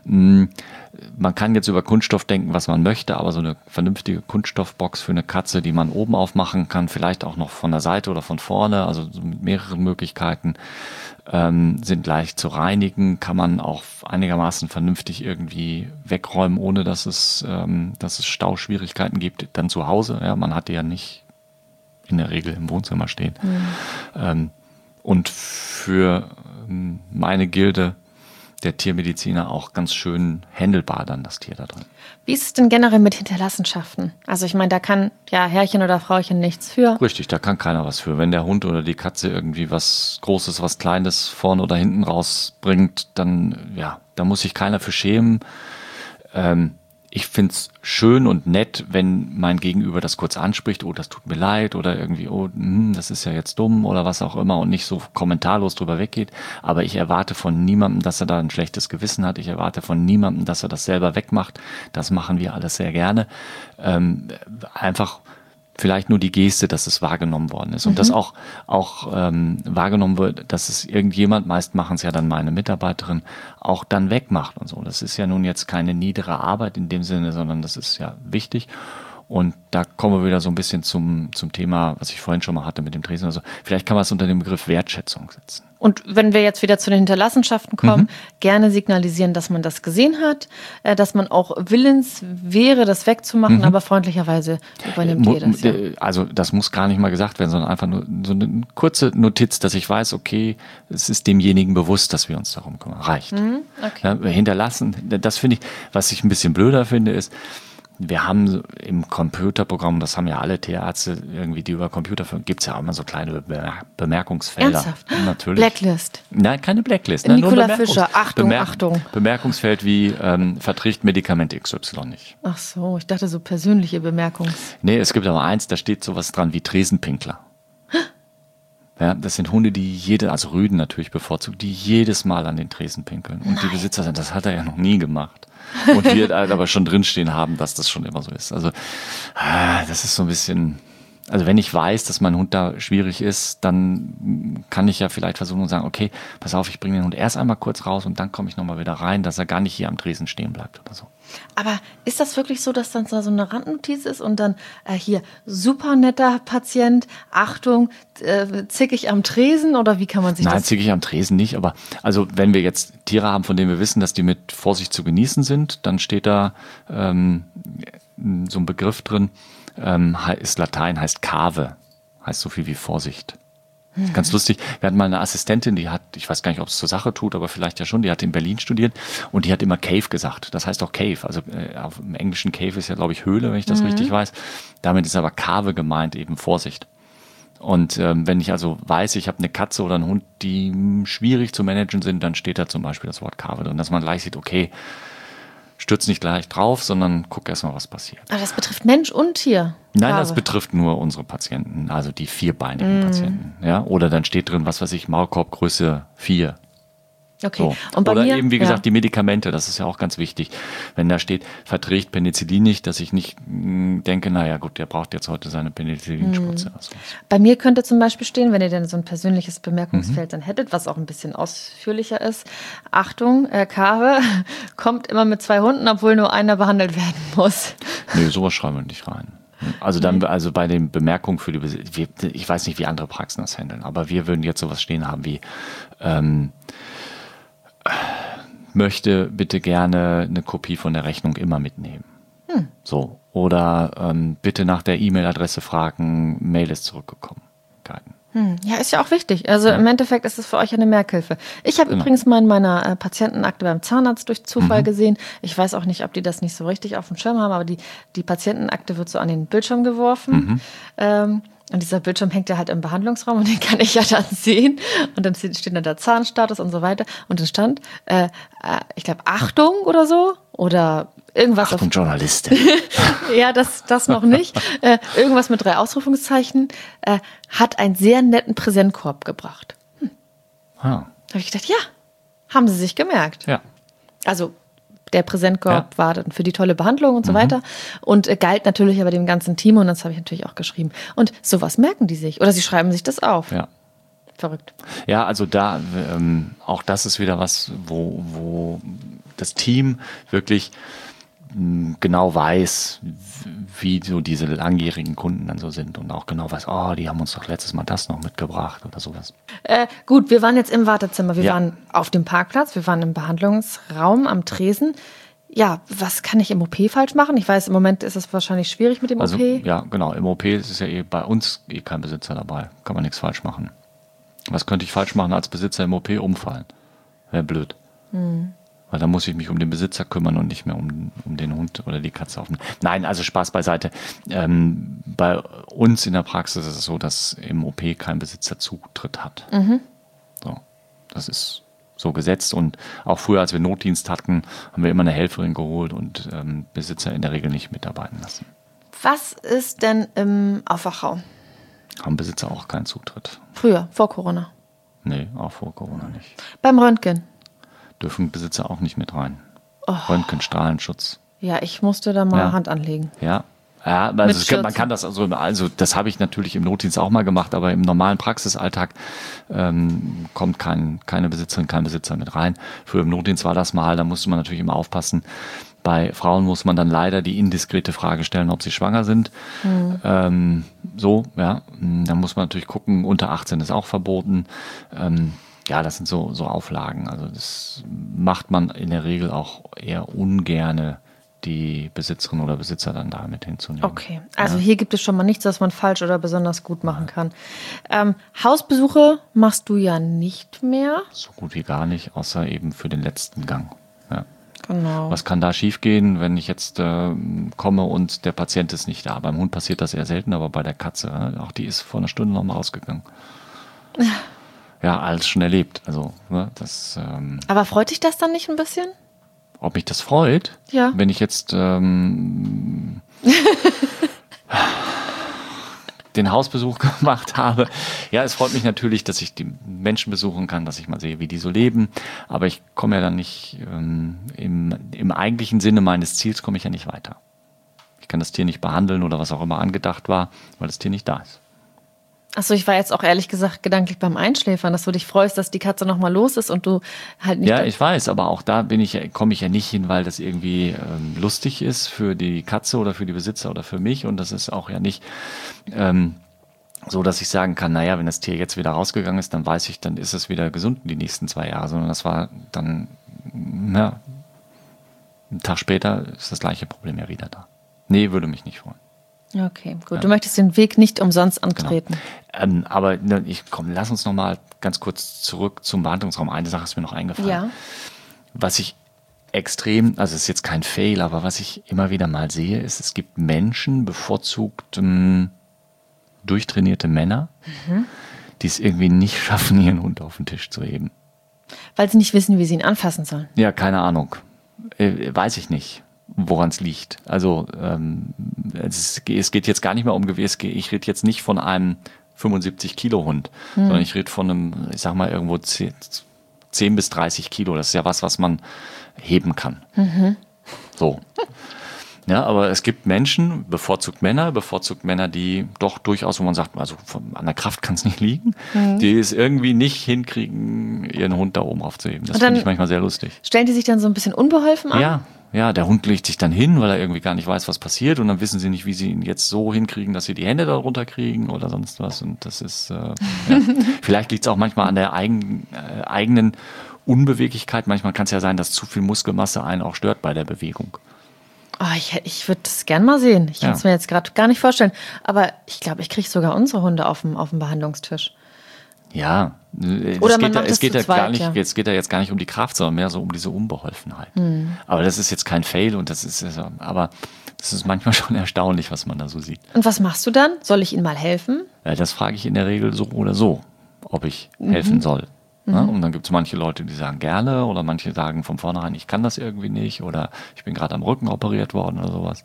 man kann jetzt über Kunststoff denken, was man möchte, aber so eine vernünftige Kunststoffbox für eine Katze, die man oben aufmachen kann, vielleicht auch noch von der Seite oder von vorne, also mit mehreren Möglichkeiten, sind leicht zu reinigen, kann man auch einigermaßen vernünftig irgendwie wegräumen, ohne dass es Stauschwierigkeiten gibt, dann zu Hause. Ja, man hat die ja nicht in der Regel im Wohnzimmer stehen. Und für meine Gilde der Tiermediziner auch ganz schön händelbar dann das Tier da drin. Wie ist es denn generell mit Hinterlassenschaften? Also ich meine, da kann ja Herrchen oder Frauchen nichts für. Richtig, da kann keiner was für. Wenn der Hund oder die Katze irgendwie was Großes, was Kleines vorne oder hinten rausbringt, dann, ja, da muss sich keiner für schämen. Ich finde es schön und nett, wenn mein Gegenüber das kurz anspricht, oh, das tut mir leid, oder irgendwie, oh, das ist ja jetzt dumm oder was auch immer, und nicht so kommentarlos drüber weggeht. Aber ich erwarte von niemandem, dass er da ein schlechtes Gewissen hat. Ich erwarte von niemandem, dass er das selber wegmacht. Das machen wir alles sehr gerne. Einfach vielleicht nur die Geste, dass es wahrgenommen worden ist. Und dass auch wahrgenommen wird, dass es irgendjemand, meist machen es ja dann meine Mitarbeiterin, auch dann wegmacht und so. Das ist ja nun jetzt keine niedere Arbeit in dem Sinne, sondern das ist ja wichtig. Und da kommen wir wieder so ein bisschen zum Thema, was ich vorhin schon mal hatte mit dem Tresen. Also vielleicht kann man es unter dem Begriff Wertschätzung setzen. Und wenn wir jetzt wieder zu den Hinterlassenschaften kommen, gerne signalisieren, dass man das gesehen hat, dass man auch willens wäre, das wegzumachen, aber freundlicherweise übernimmt ihr das. Ja. Also das muss gar nicht mal gesagt werden, sondern einfach nur so eine kurze Notiz, dass ich weiß, okay, es ist demjenigen bewusst, dass wir uns darum kümmern. Reicht. Okay. Ja, hinterlassen, das finde ich, was ich ein bisschen blöder finde, ist, wir haben im Computerprogramm, das haben ja alle Tierärzte irgendwie, die über Computer führen, gibt es ja auch immer so kleine Bemerkungsfelder. Ernsthaft? Natürlich. Blacklist. Nein, keine Blacklist. Nicola Fischer, Achtung. Bemerkungsfeld wie verträgt Medikament XY nicht. Ach so, ich dachte so persönliche Nee, es gibt aber eins, da steht sowas dran wie Tresenpinkler. Ja, das sind Hunde, also Rüden natürlich bevorzugt, die jedes Mal an den Tresen pinkeln. Und die Besitzer sagen, das hat er ja noch nie gemacht. Und wir halt aber schon drinstehen haben, dass das schon immer so ist. Also das ist so ein bisschen, also wenn ich weiß, dass mein Hund da schwierig ist, dann kann ich ja vielleicht versuchen und sagen, okay, pass auf, ich bringe den Hund erst einmal kurz raus und dann komme ich nochmal wieder rein, dass er gar nicht hier am Tresen stehen bleibt oder so. Aber ist das wirklich so, dass dann so eine Randnotiz ist und dann hier super netter Patient, Achtung, zickig am Tresen, oder wie kann man sich das... Nein, zickig am Tresen nicht, aber also wenn wir jetzt Tiere haben, von denen wir wissen, dass die mit Vorsicht zu genießen sind, dann steht da so ein Begriff drin, ist Latein, heißt Cave, heißt so viel wie Vorsicht. Ganz lustig. Wir hatten mal eine Assistentin, die hat, ich weiß gar nicht, ob es zur Sache tut, aber vielleicht ja schon, die hat in Berlin studiert und die hat immer Cave gesagt. Das heißt auch Cave. Also auf dem Englischen Cave ist ja, glaube ich, Höhle, wenn ich das richtig weiß. Damit ist aber Cave gemeint, eben Vorsicht. Und wenn ich also weiß, ich habe eine Katze oder einen Hund, die schwierig zu managen sind, dann steht da zum Beispiel das Wort Cave drin, dass man gleich sieht, okay, stürz nicht gleich drauf, sondern guck erst mal, was passiert. Aber das betrifft Mensch und Tier? Nein, das betrifft nur unsere Patienten, also die vierbeinigen Patienten. Ja? Oder dann steht drin, was weiß ich, Maulkorbgröße 4. Okay. So. Und bei Oder mir, eben, wie gesagt, die Medikamente, das ist ja auch ganz wichtig. Wenn da steht, verträgt Penicillin nicht, dass ich nicht denke, naja gut, der braucht jetzt heute seine Penicillinspritze. Also. Bei mir könnte zum Beispiel stehen, wenn ihr denn so ein persönliches Bemerkungsfeld dann hättet, was auch ein bisschen ausführlicher ist, Achtung, Kave kommt immer mit 2 Hunden, obwohl nur einer behandelt werden muss. Nee, sowas schreiben wir nicht rein. Also dann, also bei den Bemerkungen für die, ich weiß nicht, wie andere Praxen das handeln, aber wir würden jetzt sowas stehen haben wie, möchte bitte gerne eine Kopie von der Rechnung immer mitnehmen. So. Oder bitte nach der E-Mail-Adresse fragen, Mail ist zurückgekommen. Ja, ist ja auch wichtig. Also im Endeffekt ist es für euch eine Merkhilfe. Ich habe übrigens mal in meiner Patientenakte beim Zahnarzt durch Zufall gesehen. Ich weiß auch nicht, ob die das nicht so richtig auf dem Schirm haben, aber die Patientenakte wird so an den Bildschirm geworfen. Und dieser Bildschirm hängt ja halt im Behandlungsraum und den kann ich ja dann sehen. Und dann steht da der Zahnstatus und so weiter. Und dann stand, ich glaube, Achtung oder so. Oder irgendwas. Achtung, Journalistin. Ja, das noch nicht. Irgendwas mit 3 Ausrufungszeichen. Hat einen sehr netten Präsentkorb gebracht. Da habe ich gedacht, ja, haben sie sich gemerkt. Ja. Also der Präsentkorb war dann für die tolle Behandlung und so weiter. Und galt natürlich aber dem ganzen Team und das habe ich natürlich auch geschrieben. Und sowas merken die sich oder sie schreiben sich das auf. Ja. Verrückt. Ja, also da, auch das ist wieder was, wo das Team wirklich genau weiß, wie so diese langjährigen Kunden dann so sind und auch genau weiß, die haben uns doch letztes Mal das noch mitgebracht oder sowas. Gut, wir waren jetzt im Wartezimmer, wir waren auf dem Parkplatz, wir waren im Behandlungsraum am Tresen. Ja, was kann ich im OP falsch machen? Ich weiß, im Moment ist es wahrscheinlich schwierig mit dem OP. Ja, genau, im OP ist es ja bei uns kein Besitzer dabei, kann man nichts falsch machen. Was könnte ich falsch machen als Besitzer im OP? Umfallen. Wäre blöd. Weil dann muss ich mich um den Besitzer kümmern und nicht mehr um den Hund oder die Katze. Nein, also Spaß beiseite. Bei uns in der Praxis ist es so, dass im OP kein Besitzer Zutritt hat. So, das ist so gesetzt. Und auch früher, als wir Notdienst hatten, haben wir immer eine Helferin geholt und Besitzer in der Regel nicht mitarbeiten lassen. Was ist denn im Aufwachraum? Haben Besitzer auch keinen Zutritt. Früher, vor Corona? Nee, auch vor Corona nicht. Beim Röntgen? Dürfen Besitzer auch nicht mit rein. Röntgen, Strahlenschutz. Ja, ich musste da mal Hand anlegen. Ja, also man kann das also das habe ich natürlich im Notdienst auch mal gemacht, aber im normalen Praxisalltag kommt keine Besitzerin, kein Besitzer mit rein. Früher im Notdienst war das mal, da musste man natürlich immer aufpassen. Bei Frauen muss man dann leider die indiskrete Frage stellen, ob sie schwanger sind. Da muss man natürlich gucken, unter 18 ist auch verboten. Das sind so Auflagen. Also das macht man in der Regel auch eher ungerne, die Besitzerin oder Besitzer dann damit hinzunehmen. Okay, also hier gibt es schon mal nichts, was man falsch oder besonders gut machen kann. Hausbesuche machst du ja nicht mehr. So gut wie gar nicht, außer eben für den letzten Gang. Ja. Genau. Was kann da schiefgehen, wenn ich jetzt komme und der Patient ist nicht da? Beim Hund passiert das eher selten, aber bei der Katze, auch die ist vor einer Stunde noch mal rausgegangen. Ja, alles schon erlebt. Also, das. Aber freut dich das dann nicht ein bisschen? Ob mich das freut? Ja. Wenn ich jetzt den Hausbesuch gemacht habe. Ja, es freut mich natürlich, dass ich die Menschen besuchen kann, dass ich mal sehe, wie die so leben. Aber ich komme ja dann nicht, im eigentlichen Sinne meines Ziels komme ich ja nicht weiter. Ich kann das Tier nicht behandeln oder was auch immer angedacht war, weil das Tier nicht da ist. Achso, ich war jetzt auch ehrlich gesagt gedanklich beim Einschläfern, dass du dich freust, dass die Katze nochmal los ist und du halt nicht... Ja, ich weiß, aber auch da komme ich ja nicht hin, weil das irgendwie lustig ist für die Katze oder für die Besitzer oder für mich. Und das ist auch ja nicht so, dass ich sagen kann, naja, wenn das Tier jetzt wieder rausgegangen ist, dann weiß ich, dann ist es wieder gesund die nächsten 2 Jahre. Sondern das war dann, einen Tag später ist das gleiche Problem ja wieder da. Nee, würde mich nicht freuen. Okay, gut. Ja. Du möchtest den Weg nicht umsonst antreten. Genau. Aber lass uns noch mal ganz kurz zurück zum Behandlungsraum. Eine Sache ist mir noch eingefallen. Ja. Was ich extrem, also es ist jetzt kein Fail, aber was ich immer wieder mal sehe, ist, es gibt Menschen, bevorzugt durchtrainierte Männer, die es irgendwie nicht schaffen, ihren Hund auf den Tisch zu heben. Weil sie nicht wissen, wie sie ihn anfassen sollen. Ja, keine Ahnung. Weiß ich nicht, woran es liegt. Also es geht jetzt gar nicht mehr um Gewicht. Ich rede jetzt nicht von einem 75-Kilo-Hund, sondern ich rede von einem, ich sag mal, irgendwo 10 bis 30 Kilo. Das ist ja was man heben kann. So. Ja, aber es gibt Menschen, bevorzugt Männer, die doch durchaus, wo man sagt, also an der Kraft kann es nicht liegen, die es irgendwie nicht hinkriegen, ihren Hund da oben aufzuheben. Das finde ich manchmal sehr lustig. Stellen die sich dann so ein bisschen unbeholfen an? Ja, der Hund legt sich dann hin, weil er irgendwie gar nicht weiß, was passiert, und dann wissen sie nicht, wie sie ihn jetzt so hinkriegen, dass sie die Hände da runter kriegen oder sonst was. Und das ist, vielleicht liegt es auch manchmal an der eigenen Unbeweglichkeit. Manchmal kann es ja sein, dass zu viel Muskelmasse einen auch stört bei der Bewegung. Oh, ich würde das gern mal sehen. Ich kann es mir jetzt gerade gar nicht vorstellen. Aber ich glaube, ich kriege sogar unsere Hunde auf dem Behandlungstisch. Ja, oder es geht ja jetzt gar nicht um die Kraft, sondern mehr so um diese Unbeholfenheit. Aber das ist jetzt kein Fail, und das ist manchmal schon erstaunlich, was man da so sieht. Und was machst du dann? Soll ich ihnen mal helfen? Ja, das frage ich in der Regel so oder so, ob ich helfen soll. Ja, und dann gibt es manche Leute, die sagen gerne, oder manche sagen von vornherein, ich kann das irgendwie nicht, oder ich bin gerade am Rücken operiert worden oder sowas.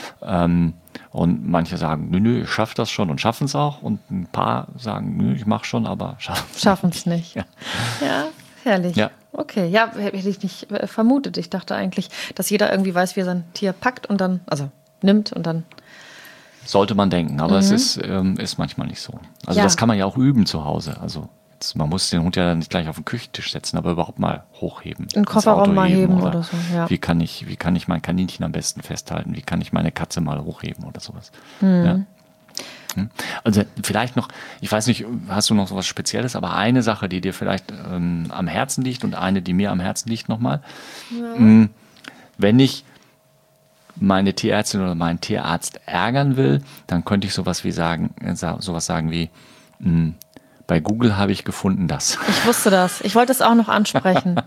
Und manche sagen, nö, ich schaffe das schon und schaffen es auch. Und ein paar sagen, nö, ich mache schon, aber schaffen es nicht. Ja, herrlich. Ja. okay. Ja, hätte ich nicht vermutet. Ich dachte eigentlich, dass jeder irgendwie weiß, wie er sein Tier packt und dann, also nimmt und dann. Sollte man denken, aber es ist manchmal nicht so. Also das kann man ja auch üben zu Hause. Also man muss den Hund ja nicht gleich auf den Küchentisch setzen, aber überhaupt mal hochheben. Einen Kofferraum mal heben oder so, ja. Wie kann ich mein Kaninchen am besten festhalten? Wie kann ich meine Katze mal hochheben oder sowas? Ja. Also vielleicht noch, ich weiß nicht, hast du noch so was Spezielles, aber eine Sache, die dir vielleicht am Herzen liegt und eine, die mir am Herzen liegt nochmal. Ja. Wenn ich meine Tierärztin oder meinen Tierarzt ärgern will, dann könnte ich sowas sagen wie, bei Google habe ich gefunden das. Ich wusste das. Ich wollte es auch noch ansprechen.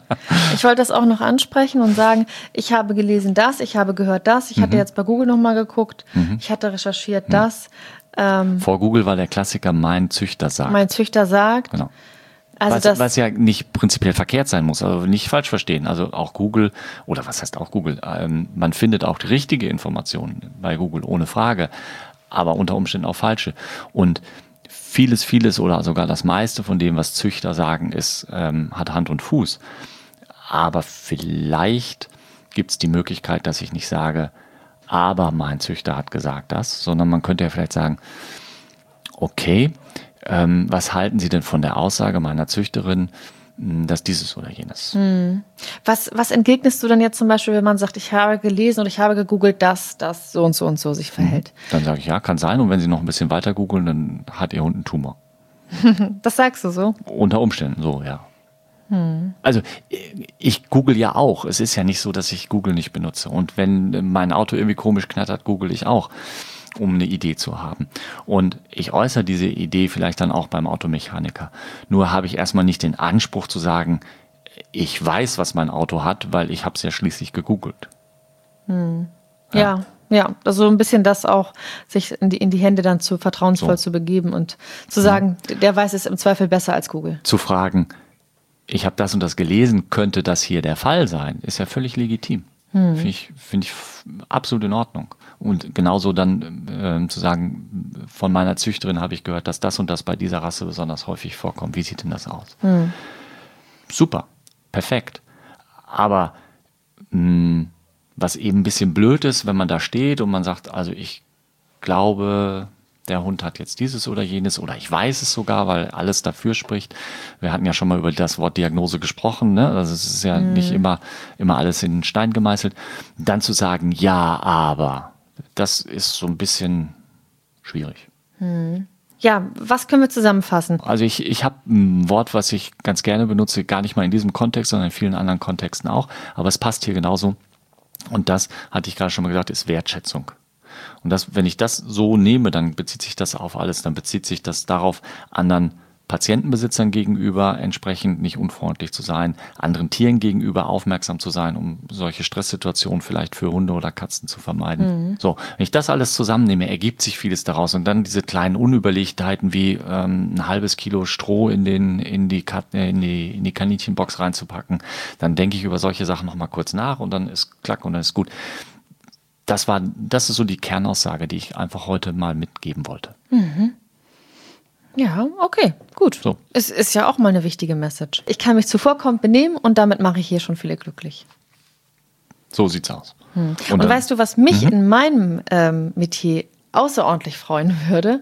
Und sagen, ich habe gelesen das, ich habe gehört das, ich hatte jetzt bei Google nochmal geguckt, ich hatte recherchiert das. Vor Google war der Klassiker Mein Züchter sagt. Mein Züchter sagt. Genau. Also was ja nicht prinzipiell verkehrt sein muss, also nicht falsch verstehen. Also auch Google, oder was heißt auch Google, man findet auch die richtige Information bei Google, ohne Frage, aber unter Umständen auch falsche. Und vieles oder sogar das meiste von dem, was Züchter sagen, hat Hand und Fuß. Aber vielleicht gibt es die Möglichkeit, dass ich nicht sage, aber mein Züchter hat gesagt das, sondern man könnte ja vielleicht sagen, okay, was halten Sie denn von der Aussage meiner Züchterin, dass dieses oder jenes? Was entgegnest du denn jetzt zum Beispiel, wenn man sagt, ich habe gelesen oder ich habe gegoogelt, dass das so und so sich verhält? Dann sage ich, ja, kann sein. Und wenn Sie noch ein bisschen weiter googeln, dann hat Ihr Hund einen Tumor. Das sagst du so? Unter Umständen so, ja. Also ich google ja auch. Es ist ja nicht so, dass ich Google nicht benutze. Und wenn mein Auto irgendwie komisch knattert, google ich auch, um eine Idee zu haben. Und ich äußere diese Idee vielleicht dann auch beim Automechaniker. Nur habe ich erstmal nicht den Anspruch zu sagen, ich weiß, was mein Auto hat, weil ich habe es ja schließlich gegoogelt. Ja, also ein bisschen das auch, sich in die Hände dann vertrauensvoll zu begeben und zu sagen, der weiß es im Zweifel besser als Google. Zu fragen, ich habe das und das gelesen, könnte das hier der Fall sein, ist ja völlig legitim. Finde ich absolut in Ordnung. Und genauso dann zu sagen, von meiner Züchterin habe ich gehört, dass das und das bei dieser Rasse besonders häufig vorkommt. Wie sieht denn das aus? Super, perfekt. Aber was eben ein bisschen blöd ist, wenn man da steht und man sagt, also ich glaube, der Hund hat jetzt dieses oder jenes oder ich weiß es sogar, weil alles dafür spricht. Wir hatten ja schon mal über das Wort Diagnose gesprochen, ne? Also es ist ja nicht immer alles in Stein gemeißelt. Dann zu sagen, ja, aber, das ist so ein bisschen schwierig. Ja, was können wir zusammenfassen? Also ich habe ein Wort, was ich ganz gerne benutze, gar nicht mal in diesem Kontext, sondern in vielen anderen Kontexten auch, aber es passt hier genauso. Und das, hatte ich gerade schon mal gesagt, ist Wertschätzung. Und wenn ich das so nehme, dann bezieht sich das auf alles. Dann bezieht sich das darauf, anderen Patientenbesitzern gegenüber entsprechend nicht unfreundlich zu sein, anderen Tieren gegenüber aufmerksam zu sein, um solche Stresssituationen vielleicht für Hunde oder Katzen zu vermeiden. So, wenn ich das alles zusammennehme, ergibt sich vieles daraus. Und dann diese kleinen Unüberlegtheiten wie ein halbes Kilo Stroh in die Kaninchenbox reinzupacken, dann denke ich über solche Sachen nochmal kurz nach und dann ist klack und dann ist gut. Das ist so die Kernaussage, die ich einfach heute mal mitgeben wollte. Ja, okay, gut. So. Es ist ja auch mal eine wichtige Message. Ich kann mich zuvorkommend benehmen und damit mache ich hier schon viele glücklich. So sieht's aus. Und weißt du, was mich in meinem Metier außerordentlich freuen würde?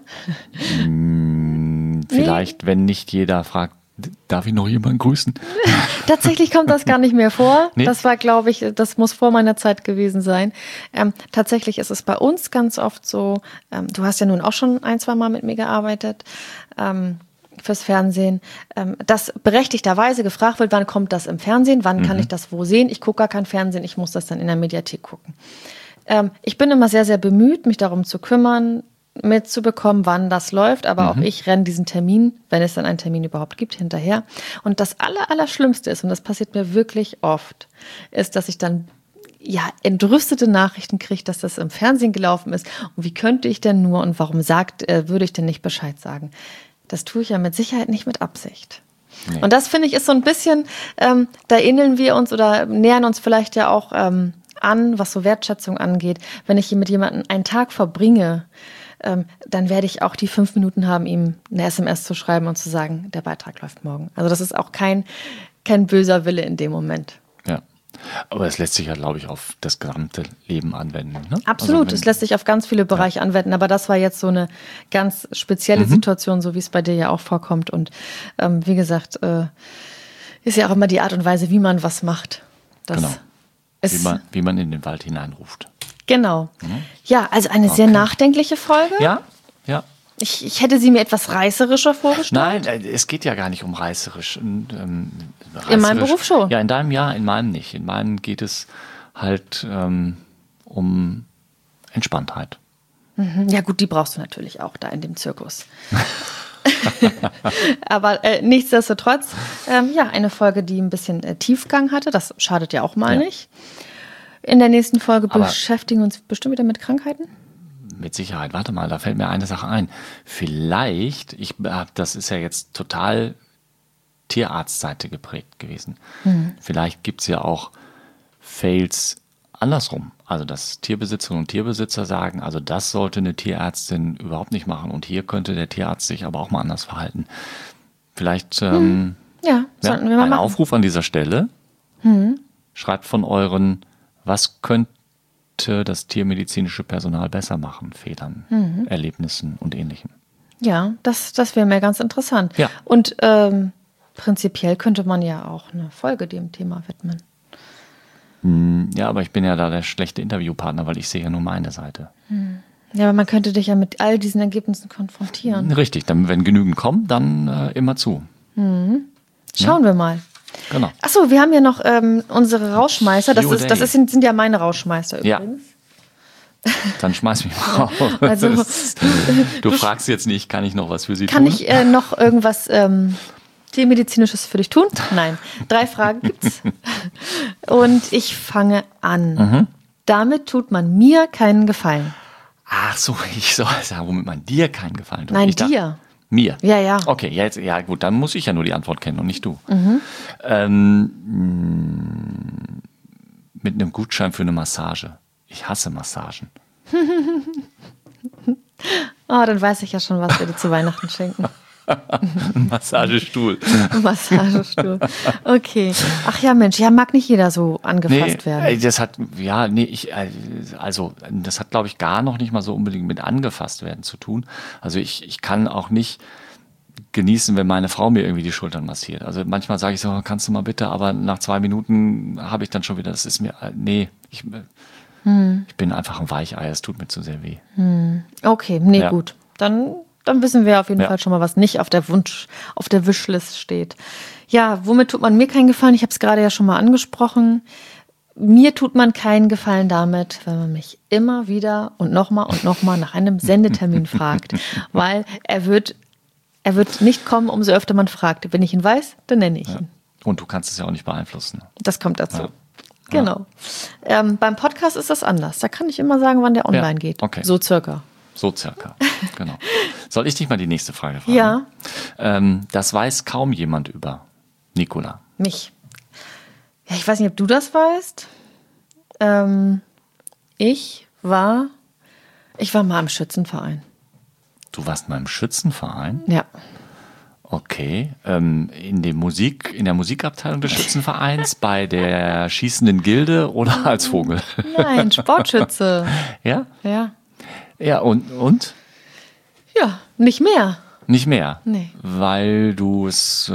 Vielleicht, wenn nicht jeder fragt, darf ich noch jemanden grüßen? Tatsächlich kommt das gar nicht mehr vor. Nee. Das war, glaube ich, das muss vor meiner Zeit gewesen sein. Tatsächlich ist es bei uns ganz oft so, du hast ja nun auch schon 1-2 Mal mit mir gearbeitet, fürs Fernsehen, dass berechtigterweise gefragt wird, wann kommt das im Fernsehen, wann kann ich das wo sehen? Ich gucke gar kein Fernsehen, ich muss das dann in der Mediathek gucken. Ich bin immer sehr, sehr bemüht, mich darum zu kümmern, mitzubekommen, wann das läuft, aber auch ich renne diesen Termin, wenn es dann einen Termin überhaupt gibt, hinterher. Und das Allerschlimmste ist, und das passiert mir wirklich oft, ist, dass ich dann entrüstete Nachrichten kriege, dass das im Fernsehen gelaufen ist. Und wie könnte ich denn nur und warum würde ich denn nicht Bescheid sagen? Das tue ich ja mit Sicherheit nicht mit Absicht. Nee. Und das, finde ich, ist so ein bisschen, da ähneln wir uns oder nähern uns vielleicht ja auch an, was so Wertschätzung angeht. Wenn ich mit jemandem einen Tag verbringe, dann werde ich auch die 5 Minuten haben, ihm eine SMS zu schreiben und zu sagen, der Beitrag läuft morgen. Also das ist auch kein kein böser Wille in dem Moment. Ja. Aber es lässt sich ja, glaube ich, auf das gesamte Leben anwenden. Ne? Absolut, es lässt sich auf ganz viele Bereiche anwenden, aber das war jetzt so eine ganz spezielle Situation, so wie es bei dir ja auch vorkommt. Und wie gesagt, ist ja auch immer die Art und Weise, wie man was macht. Das genau. Wie man in den Wald hineinruft. Genau. Ja, also eine sehr nachdenkliche Folge. Ja, ja. Ich hätte sie mir etwas reißerischer vorgestellt. Nein, es geht ja gar nicht um reißerisch. In meinem Beruf schon. Ja, in deinem ja, in meinem nicht. In meinem geht es halt um Entspanntheit. Ja gut, die brauchst du natürlich auch da in dem Zirkus. Aber nichtsdestotrotz, eine Folge, die ein bisschen Tiefgang hatte. Das schadet ja auch mal nicht. In der nächsten Folge beschäftigen wir uns bestimmt wieder mit Krankheiten. Mit Sicherheit. Warte mal, da fällt mir eine Sache ein. Vielleicht, das ist ja jetzt total Tierarztseite geprägt gewesen. Vielleicht gibt es ja auch Fails andersrum. Also, dass Tierbesitzerinnen und Tierbesitzer sagen, also das sollte eine Tierärztin überhaupt nicht machen. Und hier könnte der Tierarzt sich aber auch mal anders verhalten. Vielleicht sollten wir mal ein machen. Aufruf an dieser Stelle. Schreibt von euren, was könnte das tiermedizinische Personal besser machen, Fehlern, Erlebnissen und Ähnlichem. Ja, das wäre mir ganz interessant. Ja. Und prinzipiell könnte man ja auch eine Folge dem Thema widmen. Ja, aber ich bin ja da der schlechte Interviewpartner, weil ich sehe ja nur meine Seite. Ja, aber man könnte dich ja mit all diesen Ergebnissen konfrontieren. Richtig, dann, wenn genügend kommen, dann immer zu. Schauen wir mal. Genau. Achso, wir haben ja noch unsere Rauschmeister. Das sind ja meine Rauschmeister übrigens. Ja. Dann schmeiß mich mal raus. Also, du fragst jetzt nicht, kann ich noch was für sie kann tun? ich noch irgendwas Tiermedizinisches für dich tun? Nein. 3 Fragen gibt's. Und ich fange an. Damit tut man mir keinen Gefallen. Ach so, ich soll sagen, womit man dir keinen Gefallen tut. Nein, ich dachte, dir. Mir? Ja, ja. Okay, ja gut, dann muss ich ja nur die Antwort kennen und nicht du. Mit einem Gutschein für eine Massage. Ich hasse Massagen. Oh, dann weiß ich ja schon, was wir dir zu Weihnachten schenken. Massagestuhl. Massagestuhl. Okay. Ach ja, Mensch, ja, mag nicht jeder so angefasst werden. Das hat, das hat, glaube ich, gar noch nicht mal so unbedingt mit angefasst werden zu tun. Also ich kann auch nicht genießen, wenn meine Frau mir irgendwie die Schultern massiert. Also manchmal sage ich so, kannst du mal bitte, aber nach 2 Minuten habe ich dann schon wieder, das ist mir, ich bin einfach ein Weichei, es tut mir zu sehr weh. Okay, gut. Dann wissen wir auf jeden Fall schon mal, was nicht auf der Wishlist steht. Ja, womit tut man mir keinen Gefallen? Ich habe es gerade ja schon mal angesprochen. Mir tut man keinen Gefallen damit, wenn man mich immer wieder und nochmal nach einem Sendetermin fragt. Weil er wird nicht kommen, umso öfter man fragt. Wenn ich ihn weiß, dann nenne ich ihn. Und du kannst es ja auch nicht beeinflussen. Das kommt dazu. Ja. Genau. Beim Podcast ist das anders. Da kann ich immer sagen, wann der online geht. Okay. So circa. Genau. Soll ich dich mal die nächste Frage fragen? Ja. Das weiß kaum jemand über Nicola. Mich. Ja, ich weiß nicht, ob du das weißt. Ich war mal im Schützenverein. Du warst mal im Schützenverein? Ja. Okay. In der Musikabteilung des Schützenvereins, bei der schießenden Gilde oder als Vogel? Nein, Sportschütze. Ja? Ja. Ja, und? Ja, nicht mehr. Nicht mehr? Nee. Weil du es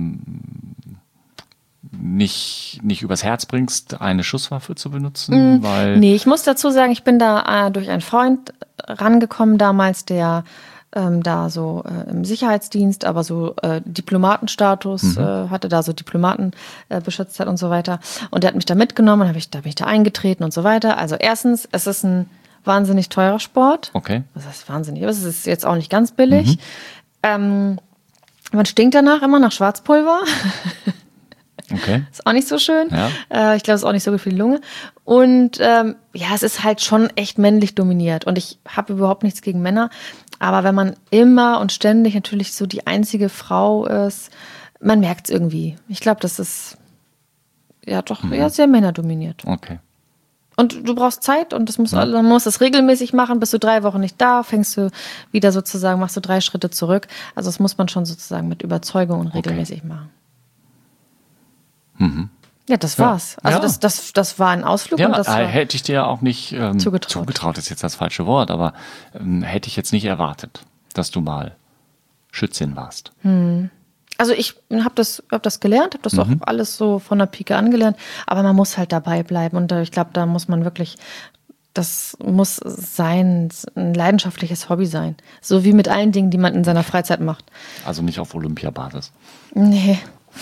nicht übers Herz bringst, eine Schusswaffe zu benutzen? Nee, ich muss dazu sagen, ich bin da durch einen Freund rangekommen damals, der da so im Sicherheitsdienst, aber so Diplomatenstatus hatte, da so Diplomaten beschützt hat und so weiter. Und der hat mich da mitgenommen, da bin ich da eingetreten und so weiter. Also erstens, es ist ein wahnsinnig teurer Sport. Okay. Das heißt wahnsinnig, aber es ist jetzt auch nicht ganz billig. Man stinkt danach immer nach Schwarzpulver. Okay. Ist auch nicht so schön. Ja. Ich glaube, es ist auch nicht so gut für die Lunge. Und es ist halt schon echt männlich dominiert. Und ich habe überhaupt nichts gegen Männer. Aber wenn man immer und ständig natürlich so die einzige Frau ist, man merkt es irgendwie. Ich glaube, das ist sehr männerdominiert. Okay. Und du brauchst Zeit und man muss das regelmäßig machen. Bist du 3 Wochen nicht da, machst du 3 Schritte zurück. Also das muss man schon sozusagen mit Überzeugung und regelmäßig machen. Ja, das war's. Also Ja. das war ein Ausflug Ja, und das war hätte ich dir ja auch nicht zugetraut ist jetzt das falsche Wort, aber hätte ich jetzt nicht erwartet, dass du mal Schützin warst. Also ich habe das gelernt, habe das auch alles so von der Pike angelernt, aber man muss halt dabei bleiben und ich glaube, da muss man wirklich, das muss ein leidenschaftliches Hobby sein. So wie mit allen Dingen, die man in seiner Freizeit macht. Also nicht auf Olympiabasis. Nee.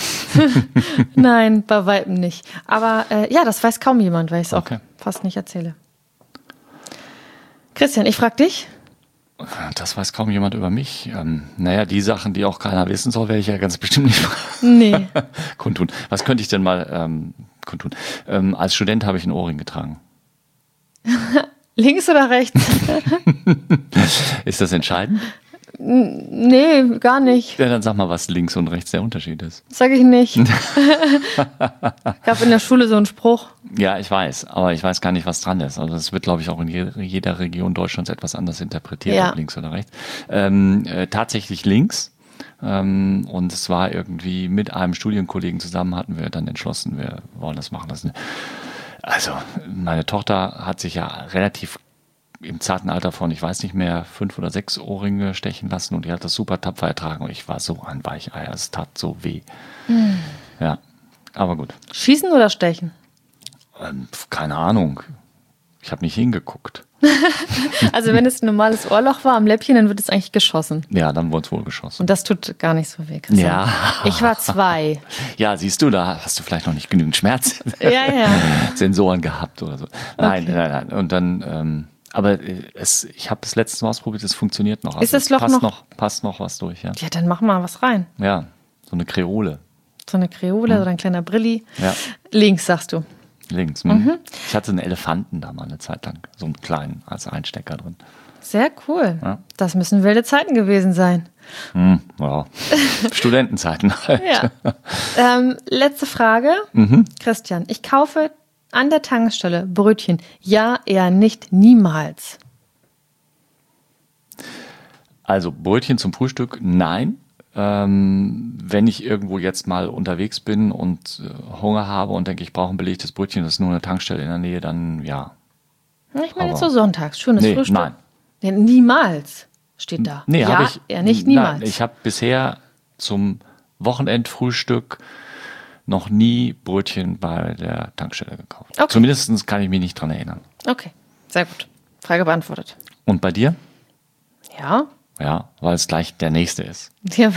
Nein, bei Weitem nicht. Aber ja, das weiß kaum jemand, weil ich es auch fast nicht erzähle. Christian, ich frage dich. Das weiß kaum jemand über mich. Naja, die Sachen, die auch keiner wissen soll, werde ich ja ganz bestimmt nicht Nee. kundtun. Was könnte ich denn mal kundtun? Als Student habe ich einen Ohrring getragen. Links oder rechts? Ist das entscheidend? Nee, gar nicht. Ja, dann sag mal, was links und rechts der Unterschied ist. Sag ich nicht. Gab in der Schule so einen Spruch. Ja, ich weiß, aber ich weiß gar nicht, was dran ist. Also das wird, glaube ich, auch in jeder Region Deutschlands etwas anders interpretiert, ob links oder rechts. Tatsächlich links. Und es war irgendwie mit einem Studienkollegen zusammen, hatten wir dann entschlossen, wir wollen das machen lassen. Also meine Tochter hat sich ja relativ im zarten Alter von, ich weiß nicht mehr, 5 oder 6 Ohrringe stechen lassen und die hat das super tapfer ertragen und ich war so ein Weicheier, es tat so weh. Ja, aber gut. Schießen oder stechen? Keine Ahnung. Ich habe nicht hingeguckt. Also wenn es ein normales Ohrloch war am Läppchen, dann wird es eigentlich geschossen. Ja, dann wurde es wohl geschossen. Und das tut gar nicht so weh. Christian. Ja. Ich war 2. Ja, siehst du, da hast du vielleicht noch nicht genügend Ja. Sensoren gehabt oder so. Nein. Und dann, aber ich habe es letztes Mal ausprobiert, es funktioniert noch. Also ist das Loch passt noch was durch, ja. Ja, dann mach mal was rein. Ja, so eine Kreole. So eine Kreole oder ein kleiner Brilli. Ja. Links, sagst du. Links. Ich hatte einen Elefanten da mal eine Zeit lang, so einen kleinen als Einstecker drin. Sehr cool. Ja. Das müssen wilde Zeiten gewesen sein. Ja. Studentenzeiten halt. Ja. Letzte Frage. Christian, ich kaufe an der Tankstelle Brötchen. Ja, eher nicht, niemals. Also Brötchen zum Frühstück, nein. Wenn ich irgendwo jetzt mal unterwegs bin und Hunger habe und denke, ich brauche ein belegtes Brötchen, das ist nur eine Tankstelle in der Nähe, dann ja. Ich meine jetzt so sonntags, schönes Frühstück. Nein. Ja, niemals steht da. Nee, ja, habe ich eher nicht, niemals. Nein, ich habe bisher zum Wochenendfrühstück noch nie Brötchen bei der Tankstelle gekauft. Okay. Zumindest kann ich mich nicht dran erinnern. Okay, sehr gut. Frage beantwortet. Und bei dir? Ja. Ja, weil es gleich der nächste ist. Ja,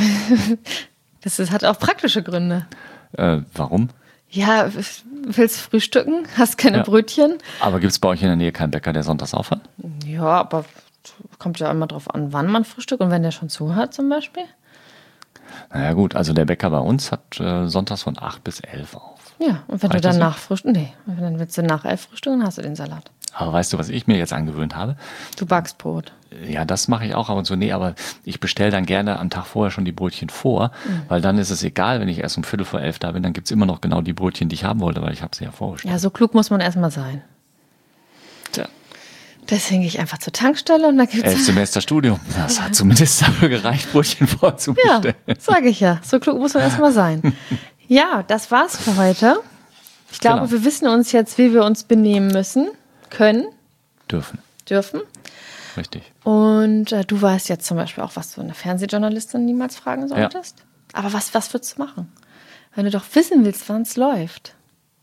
hat auch praktische Gründe. Warum? Ja, willst frühstücken, hast keine Brötchen. Aber gibt es bei euch in der Nähe keinen Bäcker, der sonntags auf hat? Ja, aber kommt ja immer drauf an, wann man frühstückt und wenn der schon zu hat zum Beispiel. Naja gut, also der Bäcker bei uns hat sonntags von 8 bis 11 auf. Ja, und wenn Reicht du das danach frühstückst, dann willst du nach 11 frühstücken, dann hast du den Salat. Aber weißt du, was ich mir jetzt angewöhnt habe? Du backst Brot. Ja, das mache ich auch ab und zu. Nee, aber ich bestelle dann gerne am Tag vorher schon die Brötchen vor, weil dann ist es egal, wenn ich erst um 11:15 da bin, dann gibt es immer noch genau die Brötchen, die ich haben wollte, weil ich habe sie ja vorgestellt. Ja, so klug muss man erstmal sein. Tja. Deswegen gehe ich einfach zur Tankstelle und da gibt es... 11 Semester Studium, das hat zumindest dafür gereicht, Brötchen vorzubestellen. Ja, sage ich ja. So klug muss man erstmal sein. Ja, das war's für heute. Ich glaube, wir wissen uns jetzt, wie wir uns benehmen müssen, können, dürfen. Richtig. Und du weißt jetzt zum Beispiel auch, was du eine Fernsehjournalistin niemals fragen solltest. Ja. Aber was würdest du machen? Wenn du doch wissen willst, wann es läuft.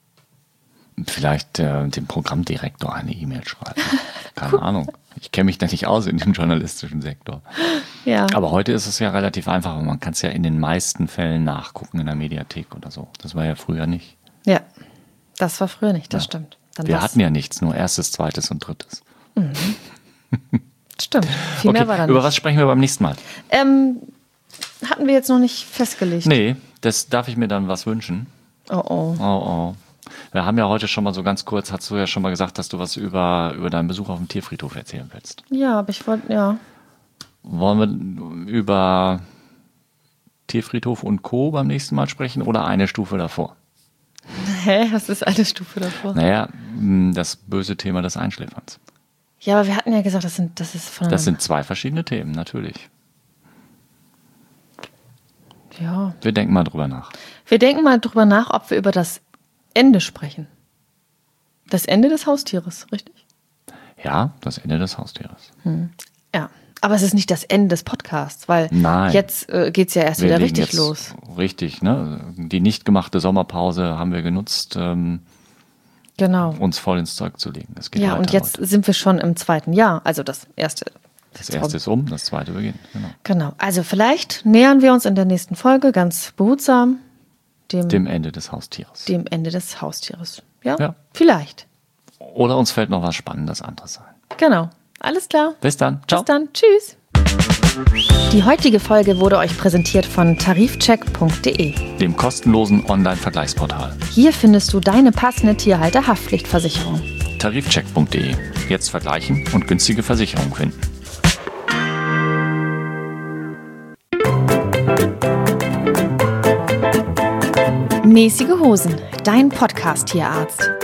Vielleicht dem Programmdirektor eine E-Mail schreiben. Keine Ahnung. Ich kenne mich da nicht aus in dem journalistischen Sektor. Ja. Aber heute ist es ja relativ einfach. Man kann es ja in den meisten Fällen nachgucken in der Mediathek oder so. Das war ja früher nicht. Ja, das war früher nicht, das stimmt. Wir hatten ja nichts, nur erstes, zweites und drittes. Mhm. Stimmt, viel mehr war da nicht. Über was sprechen wir beim nächsten Mal? Hatten wir jetzt noch nicht festgelegt. Nee, das darf ich mir dann was wünschen. Oh. Wir haben ja heute schon mal so ganz kurz, hast du ja schon mal gesagt, dass du was über deinen Besuch auf dem Tierfriedhof erzählen willst. Ja, aber ich wollte, ja. Wollen wir über Tierfriedhof und Co. beim nächsten Mal sprechen oder eine Stufe davor? Hä? Was ist eine Stufe davor? Naja, das böse Thema des Einschläferns. Ja, aber wir hatten ja gesagt, das sind 2 verschiedene Themen, natürlich. Ja. Wir denken mal drüber nach. Wir denken mal drüber nach, ob wir über das Ende sprechen. Das Ende des Haustieres, richtig? Ja, das Ende des Haustieres. Ja, aber es ist nicht das Ende des Podcasts, weil Nein. jetzt geht es ja erst wieder richtig los. Richtig, ne? Die nicht gemachte Sommerpause haben wir genutzt, Genau. uns voll ins Zeug zu legen. Es geht Ja, weiter und jetzt heute. sind wir schon im 2. Jahr, also das erste. Das erste ist das zweite beginnt. Genau. Genau, also vielleicht nähern wir uns in der nächsten Folge ganz behutsam Dem Ende des Haustieres. dem Ende des Haustieres. Ja, Ja. vielleicht. Oder uns fällt noch was Spannendes anderes ein. Genau, alles klar. Bis dann. Ciao. Bis dann, tschüss. Die heutige Folge wurde euch präsentiert von tarifcheck.de. Dem kostenlosen Online-Vergleichsportal. Hier findest du deine passende Tierhalter-Haftpflichtversicherung. Tarifcheck.de. Jetzt vergleichen und günstige Versicherungen finden. Mäßige Hosen, dein Podcast-Tierarzt.